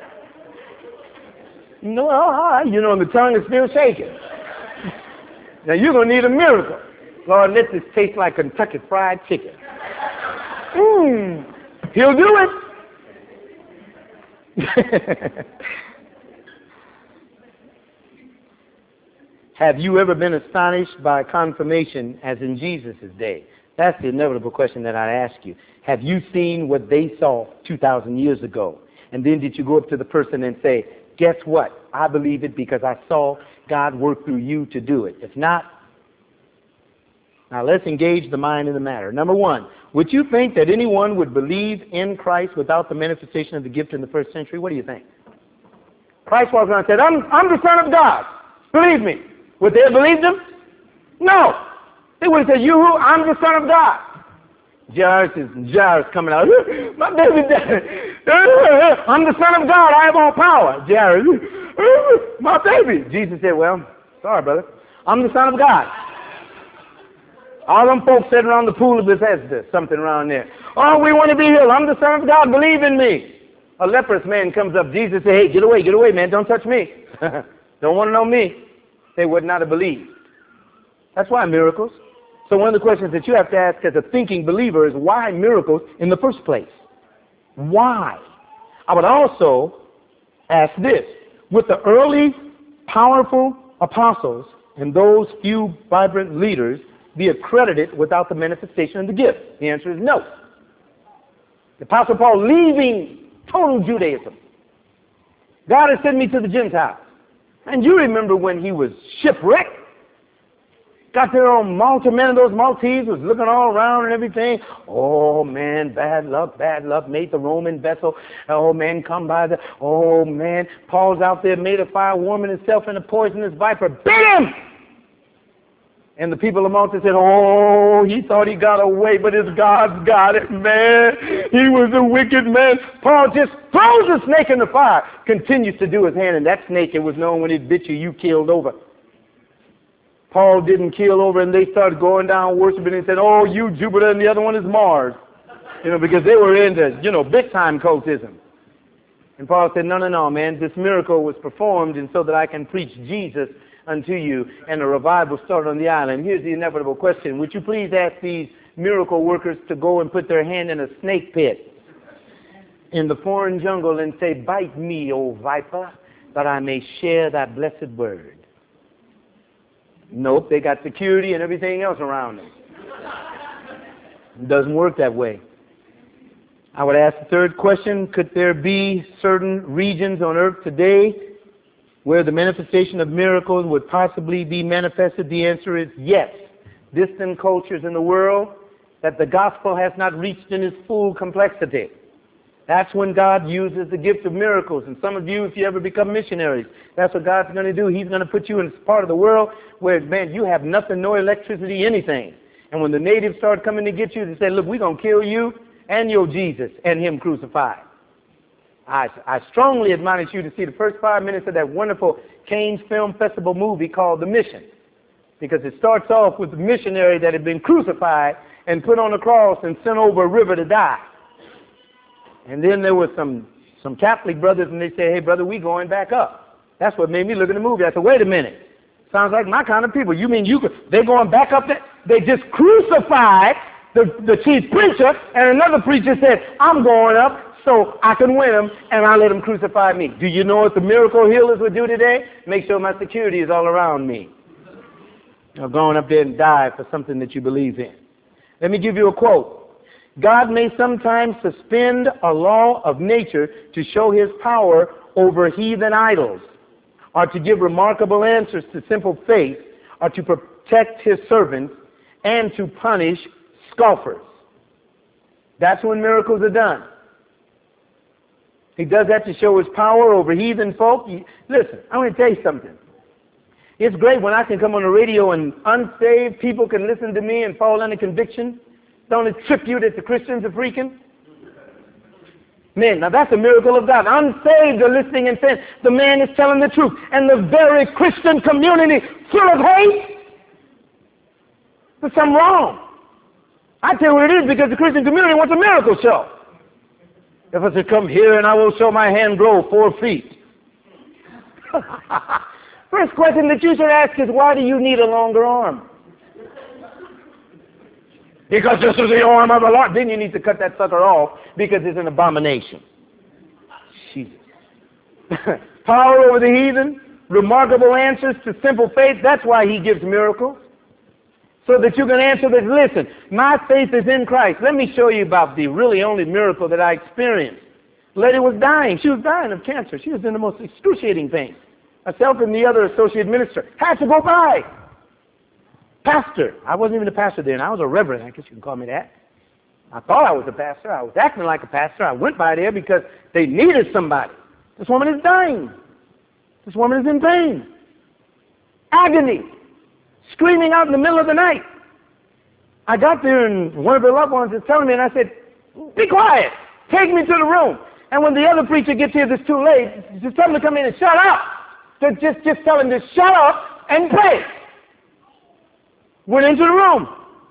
you know, you know, and the tongue is still shaking. Now, you're going to need a miracle. Lord, let this taste like Kentucky Fried Chicken. Mmm, he'll do it. Have you ever been astonished by confirmation as in Jesus' day? That's the inevitable question that I ask you. Have you seen what they saw two thousand years ago? And then did you go up to the person and say, guess what? I believe it because I saw God work through you to do it. If not, now let's engage the mind in the matter. Number one, would you think that anyone would believe in Christ without the manifestation of the gift in the first century? What do you think? Christ walked around and said, I'm, I'm the Son of God. Believe me. Would they have believed him? No. They would have said, you who? I'm the Son of God. Jairus is Jairus coming out. My baby died. I'm the Son of God. I have all power. Jairus, my baby. Jesus said, well, sorry, brother. I'm the Son of God. All them folks sitting around the pool of Bethesda, something around there. Oh, we want to be healed. I'm the Son of God. Believe in me. A leprous man comes up. Jesus said, hey, get away, get away, man. Don't touch me. Don't want to know me. They would not have believed. That's why miracles. So one of the questions that you have to ask as a thinking believer is why miracles in the first place? Why? I would also ask this. With the early powerful apostles and those few vibrant leaders be accredited without the manifestation of the gift? The answer is no. The Apostle Paul leaving total Judaism. God has sent me to the Gentiles. And you remember when he was shipwrecked? Got there on Malta, man, of those Maltese was looking all around and everything. Oh, man, bad luck, bad luck, made the Roman vessel. Oh, man, come by the, oh, man, Paul's out there, made a fire, warming himself in a poisonous viper. Beat him! And the people of Malta said, oh, he thought he got away, but his God's got it, man. He was a wicked man. Paul just throws a snake in the fire, continues to do his hand, and that snake, it was known when it bit you, you killed over. Paul didn't kill over, and they started going down worshiping and said, oh, you Jupiter, and the other one is Mars. You know, because they were into, you know, big-time cultism. And Paul said, no, no, no, man, this miracle was performed and so that I can preach Jesus unto you, and a revival started on the island. Here's the inevitable question. Would you please ask these miracle workers to go and put their hand in a snake pit in the foreign jungle and say, bite me, O viper, that I may share that blessed word? Nope, they got security and everything else around them. It doesn't work that way. I would ask the third question, could there be certain regions on earth today where the manifestation of miracles would possibly be manifested? The answer is yes. Distant cultures in the world that the gospel has not reached in its full complexity. That's when God uses the gift of miracles. And some of you, if you ever become missionaries, that's what God's going to do. He's going to put you in a part of the world where, man, you have nothing, no electricity, anything. And when the natives start coming to get you, they say, look, we're going to kill you and your Jesus and him crucified. I, I strongly admonish you to see the first five minutes of that wonderful Cannes Film Festival movie called The Mission. Because it starts off with the missionary that had been crucified and put on a cross and sent over a river to die. And then there were some, some Catholic brothers, and they said, hey, brother, we going back up. That's what made me look at the movie. I said, wait a minute. Sounds like my kind of people. You mean you could, they're going back up there? They just crucified the, the chief preacher, and another preacher said, I'm going up so I can win them, and I let them crucify me. Do you know what the miracle healers would do today? Make sure my security is all around me. Or going up there and die for something that you believe in. Let me give you a quote. God may sometimes suspend a law of nature to show his power over heathen idols, or to give remarkable answers to simple faith, or to protect his servants, and to punish scoffers. That's when miracles are done. He does that to show his power over heathen folk. Listen, I want to tell you something. It's great when I can come on the radio and unsaved people can listen to me and fall under conviction. Don't it trip you that the Christians are freaking? Man, now that's a miracle of God. Unsaved are listening and saying, the man is telling the truth. And the very Christian community full of hate. There's something wrong. I tell you what it is, because the Christian community wants a miracle show. If I say, come here and I will show my hand grow four feet. First question that you should ask is, why do you need a longer arm? Because this is the arm of the Lord. Then you need to cut that sucker off because it's an abomination. Jesus. Power over the heathen, remarkable answers to simple faith. That's why he gives miracles. So that you can answer this. Listen, my faith is in Christ. Let me show you about the really only miracle that I experienced. The lady was dying. She was dying of cancer. She was in the most excruciating pain. Myself and the other associate minister had to go by. Pastor. I wasn't even a pastor then. I was a reverend. I guess you can call me that. I thought I was a pastor. I was acting like a pastor. I went by there because they needed somebody. This woman is dying. This woman is in pain. agony, screaming out in the middle of the night. I got there and one of her loved ones is telling me, and I said, be quiet, take me to the room. And when the other preacher gets here that's too late, just tell him to come in and shut up. Just, just tell him to shut up and pray. Went into the room.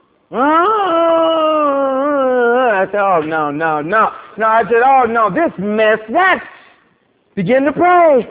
I said, oh, no, no, no. No, I said, oh, no, this mess, that. Begin to pray.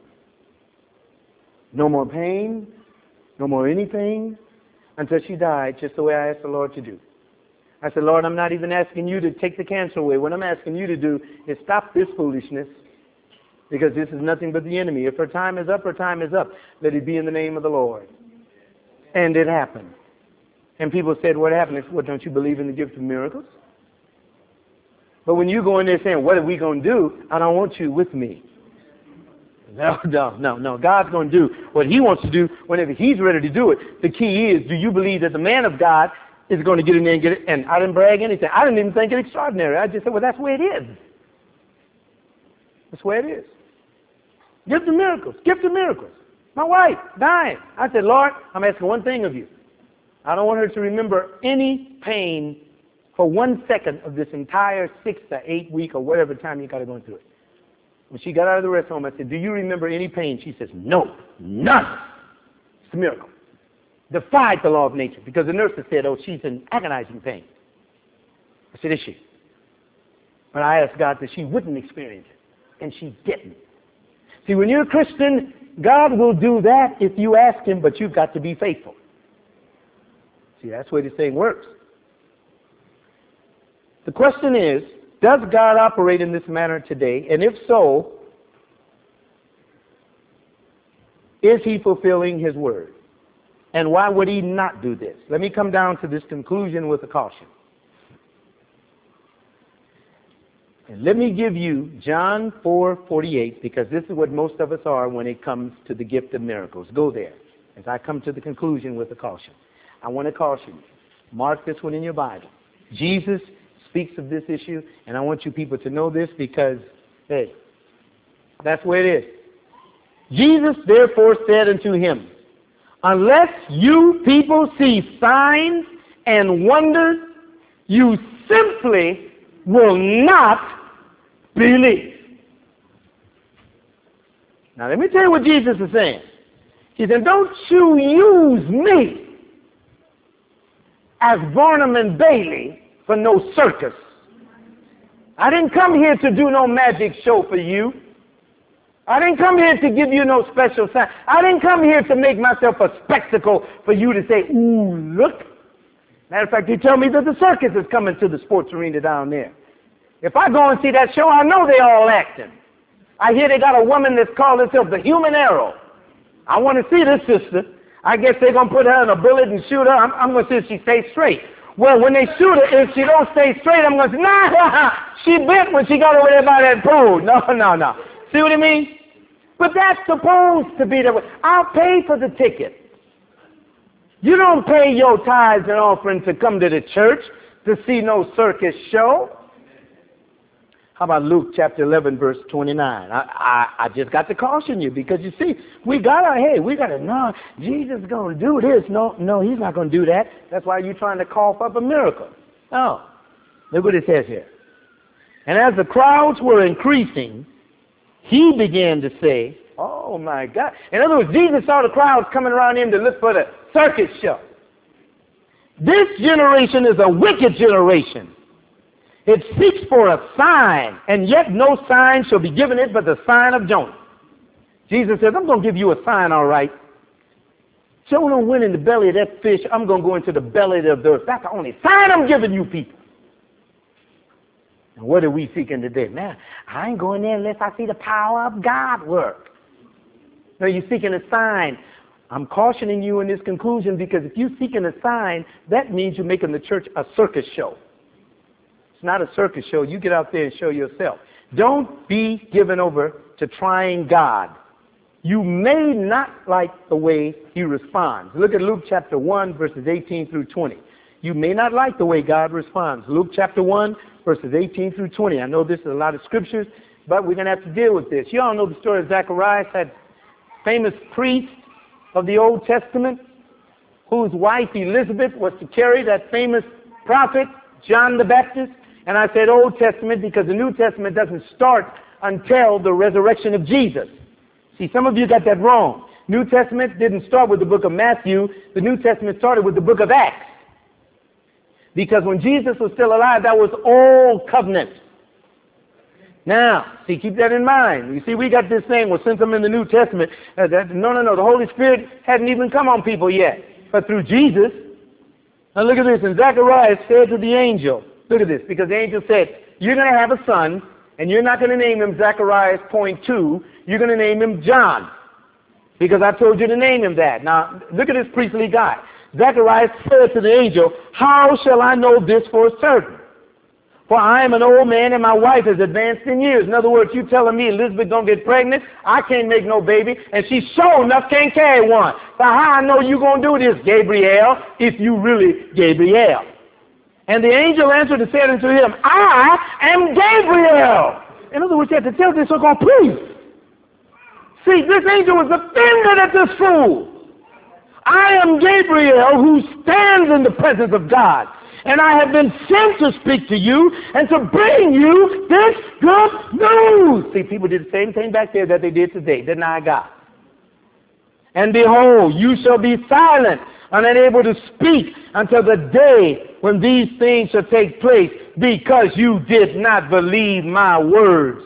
No more pain, no more anything, until she died, just the way I asked the Lord to do. I said, Lord, I'm not even asking you to take the cancer away. What I'm asking you to do is stop this foolishness, because this is nothing but the enemy. If her time is up, her time is up. Let it be in the name of the Lord. And it happened. And people said, what happened? I said, well, don't you believe in the gift of miracles? But when you go in there saying, what are we going to do? I don't want you with me. No, no, no, no. God's going to do what he wants to do whenever he's ready to do it. The key is, do you believe that the man of God is going to get in there and get it? And I didn't brag anything. I didn't even think it extraordinary. I just said, well, that's the way it is. That's the way it is. Gift of miracles. Gift of miracles. My wife, dying. I said, Lord, I'm asking one thing of you. I don't want her to remember any pain for one second of this entire six to eight week or whatever time you got to go through it. When she got out of the rest home, I said, do you remember any pain? She says, no, none. It's a miracle. Defied the law of nature, because the nurses said, oh, she's in agonizing pain. I said, is she? But I asked God that she wouldn't experience it, and she didn't. See, when you're a Christian, God will do that if you ask him, but you've got to be faithful. See, that's the way this thing works. The question is, does God operate in this manner today? And if so, is he fulfilling his word? And why would he not do this? Let me come down to this conclusion with a caution. And let me give you John four forty-eight, because this is what most of us are when it comes to the gift of miracles. Go there as I come to the conclusion with a caution. I want to caution you. Mark this one in your Bible. Jesus speaks of this issue, and I want you people to know this because, hey, that's the way it is. Jesus therefore said unto him, unless you people see signs and wonders, you simply will not believe. Now let me tell you what Jesus is saying. He said, don't you use me as Barnum and Bailey for no circus. I didn't come here to do no magic show for you. I didn't come here to give you no special sign. I didn't come here to make myself a spectacle for you to say, ooh, look. Matter of fact, you tell me that the circus is coming to the sports arena down there. If I go and see that show, I know they all acting. I hear they got a woman that's called herself the Human Arrow. I want to see this sister. I guess they're going to put her in a bullet and shoot her. I'm, I'm going to see if she stays straight. Well, when they shoot her, if she don't stay straight, I'm going to say, nah, she bent when she got over there by that pool. No, no, no. See what I mean? But that's supposed to be the way. I'll pay for the ticket. You don't pay your tithes and offering to come to the church to see no circus show. How about Luke chapter eleven, verse twenty-nine? I, I, I just got to caution you, because you see, we got our head. We got to know Jesus is going to do this. No, no, he's not going to do that. That's why you're trying to cough up a miracle. No. Look what it says here. And as the crowds were increasing, he began to say, oh my God. In other words, Jesus saw the crowds coming around him to look for the circus show. This generation is a wicked generation. It seeks for a sign, and yet no sign shall be given it but the sign of Jonah. Jesus says, I'm going to give you a sign, all right. Jonah went in the belly of that fish. I'm going to go into the belly of the earth. That's the only sign I'm giving you people. And what are we seeking today? Man, I ain't going there unless I see the power of God work. No, you're seeking a sign. I'm cautioning you in this conclusion, because if you're seeking a sign, that means you're making the church a circus show. It's not a circus show. You get out there and show yourself. Don't be given over to trying God. You may not like the way he responds. Look at Luke chapter one, verses eighteen through twenty. You may not like the way God responds. Luke chapter one, verses eighteen through twenty. I know this is a lot of scriptures, but we're going to have to deal with this. You all know the story of Zacharias, that famous priest of the Old Testament, whose wife Elizabeth was to carry that famous prophet, John the Baptist. And I said Old Testament because the New Testament doesn't start until the resurrection of Jesus. See, some of you got that wrong. New Testament didn't start with the book of Matthew. The New Testament started with the book of Acts. Because when Jesus was still alive, that was Old Covenant. Now, see, keep that in mind. You see, we got this thing, well, since I'm in the New Testament, uh, that, no, no, no, the Holy Spirit hadn't even come on people yet. But through Jesus, now look at this, and Zacharias said to the angel, look at this, because the angel said, you're going to have a son, and you're not going to name him Zacharias point two, you're going to name him John, because I told you to name him that. Now, look at this priestly guy. Zacharias said to the angel, how shall I know this for certain? For I am an old man and my wife is advanced in years. In other words, you telling me Elizabeth don't get pregnant, I can't make no baby, and she sure enough can't carry one. So how I know you going to do this, Gabriel, if you really Gabriel? And the angel answered and said unto him, I am Gabriel. In other words, you have to tell this so God, please. See, this angel was offended at this fool. I am Gabriel who stands in the presence of God. And I have been sent to speak to you and to bring you this good news. See, people did the same thing back there that they did today, deny God. And behold, you shall be silent and unable to speak until the day when these things shall take place, because you did not believe my words.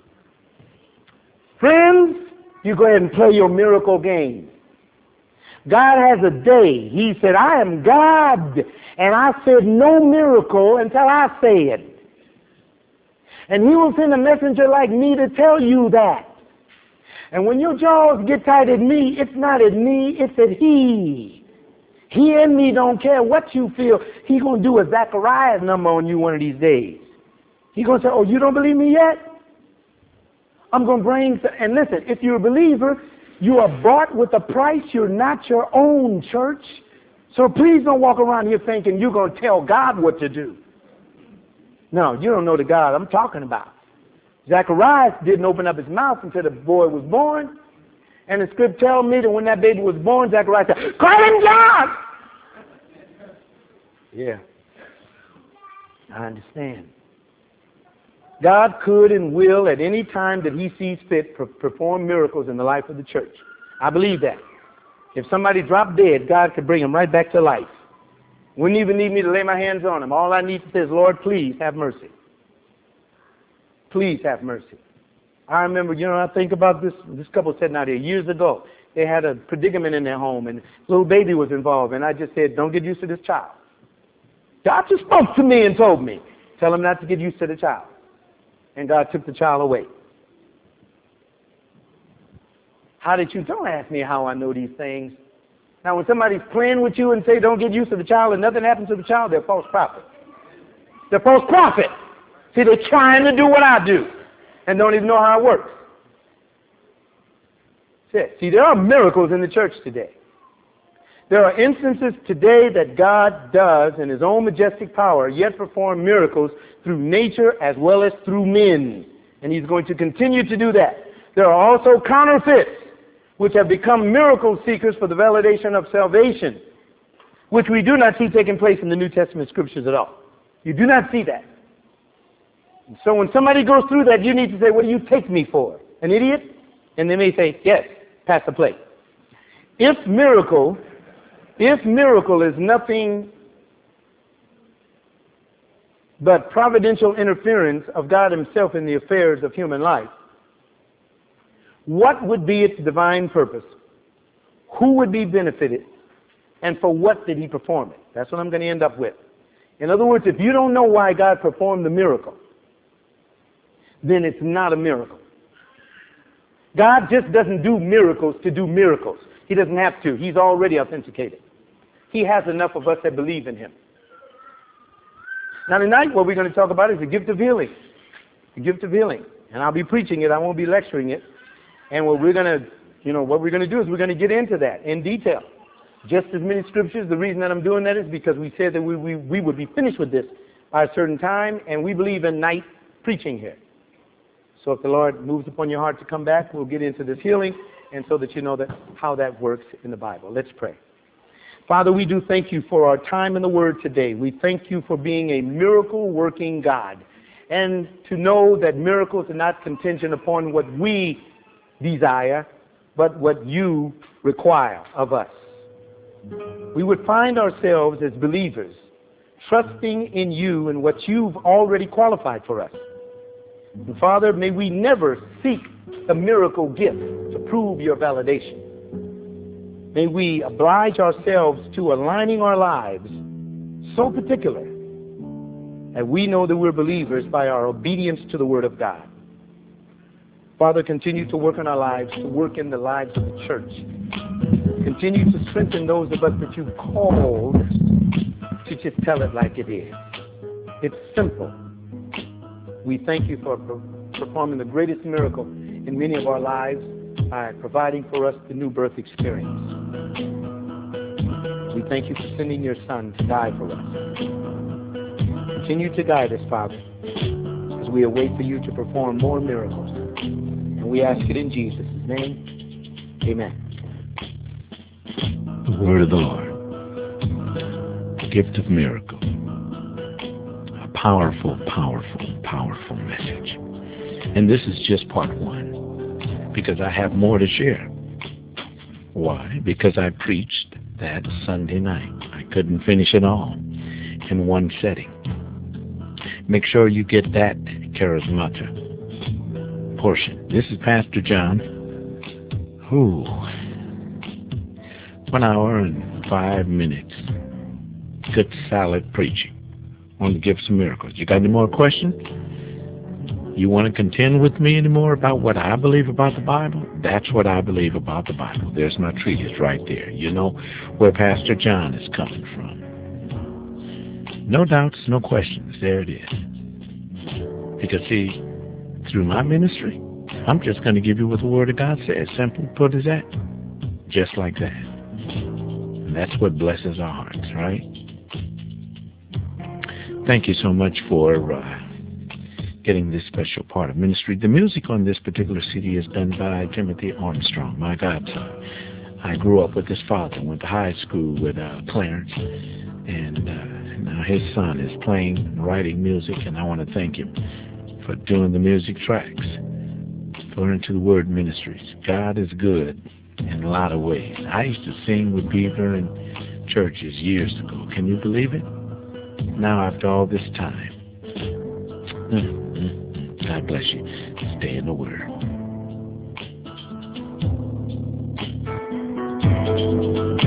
Friends, you go ahead and play your miracle game. God has a day. He said, I am God, and I said no miracle until I say it. And he will send a messenger like me to tell you that. And when your jaws get tight at me, it's not at me, it's at he. He and me don't care what you feel. He's going to do a Zacharias number on you one of these days. He's going to say, oh, you don't believe me yet? I'm going to bring, and listen, if you're a believer, you are bought with a price. You're not your own, church. So please don't walk around here thinking you're going to tell God what to do. No, you don't know the God I'm talking about. Zacharias didn't open up his mouth until the boy was born. And the script tells me that when that baby was born, Zacharias said, call him John. Yeah, I understand. God could and will at any time that he sees fit perform miracles in the life of the church. I believe that. If somebody dropped dead, God could bring him right back to life. Wouldn't even need me to lay my hands on him. All I need to say is, Lord, please have mercy. Please have mercy. I remember, you know, I think about this, this couple sitting out here years ago. They had a predicament in their home, and a little baby was involved, and I just said, don't get used to this child. God just spoke to me and told me, tell him not to get used to the child. And God took the child away. How did you? Don't ask me how I know these things. Now, when somebody's playing with you and say, don't get used to the child, and nothing happens to the child, they're false prophets. They're false prophets. See, they're trying to do what I do and don't even know how it works. See, there are miracles in the church today. There are instances today that God does in his own majestic power yet perform miracles through nature as well as through men. And he's going to continue to do that. There are also counterfeits which have become miracle seekers for the validation of salvation, which we do not see taking place in the New Testament scriptures at all. You do not see that. And so when somebody goes through that, you need to say, what do you take me for? An idiot? And they may say, yes, pass the plate. If miracle... If miracle is nothing but providential interference of God himself in the affairs of human life, what would be its divine purpose? Who would be benefited? And for what did he perform it? That's what I'm going to end up with. In other words, if you don't know why God performed the miracle, then it's not a miracle. God just doesn't do miracles to do miracles. He doesn't have to. He's already authenticated. He has enough of us that believe in him. Now tonight what we're going to talk about is the gift of healing. The gift of healing. And I'll be preaching it. I won't be lecturing it. And what we're going to, you know, what we're going to do is we're going to get into that in detail. Just as many scriptures. The reason that I'm doing that is because we said that we, we, we would be finished with this by a certain time. And we believe in night preaching here. So if the Lord moves upon your heart to come back, we'll get into this healing. and so that you know that how that works in the Bible. Let's pray. Father, we do thank you for our time in the Word today. We thank you for being a miracle-working God, and to know that miracles are not contingent upon what we desire, but what you require of us. We would find ourselves as believers trusting in you and what you've already qualified for us. And Father, may we never seek a miracle gift to prove your validation. May we oblige ourselves to aligning our lives so particular that we know that we're believers by our obedience to the Word of God. Father, continue to work in our lives, to work in the lives of the church. Continue to strengthen those of us that you've called to just tell it like it is. It's simple. We thank you for performing the greatest miracle in many of our lives by providing for us the new birth experience. We thank you for sending your Son to die for us. Continue to guide us, Father, as we await for you to perform more miracles. And we ask it in Jesus' name. Amen. The word of the Lord. The gift of miracle. A powerful, powerful, powerful message. And this is just part one, because I have more to share. Why? Because I preached that Sunday night. I couldn't finish it all in one setting. Make sure you get that charismata portion. This is Pastor John. Ooh. One hour and five minutes. Good, solid preaching on the gifts of miracles. You got any more questions? You want to contend with me anymore about what I believe about the Bible? That's what I believe about the Bible. There's my treatise right there. You know where Pastor John is coming from. No doubts, no questions. There it is. Because, see, through my ministry, I'm just going to give you what the Word of God says. Simple, put as that. Just like that. And that's what blesses our hearts, right? Thank you so much for uh, getting this special part of ministry. The music on this particular C D is done by Timothy Armstrong, my godson. I grew up with his father, went to high school with uh, Clarence, and uh, now his son is playing and writing music, and I want to thank him for doing the music tracks for Into the Word Ministries. God is good in a lot of ways. I used to sing with people in churches years ago. Can you believe it? Now after all this time. Mm-hmm. God bless you. Stay in the Word.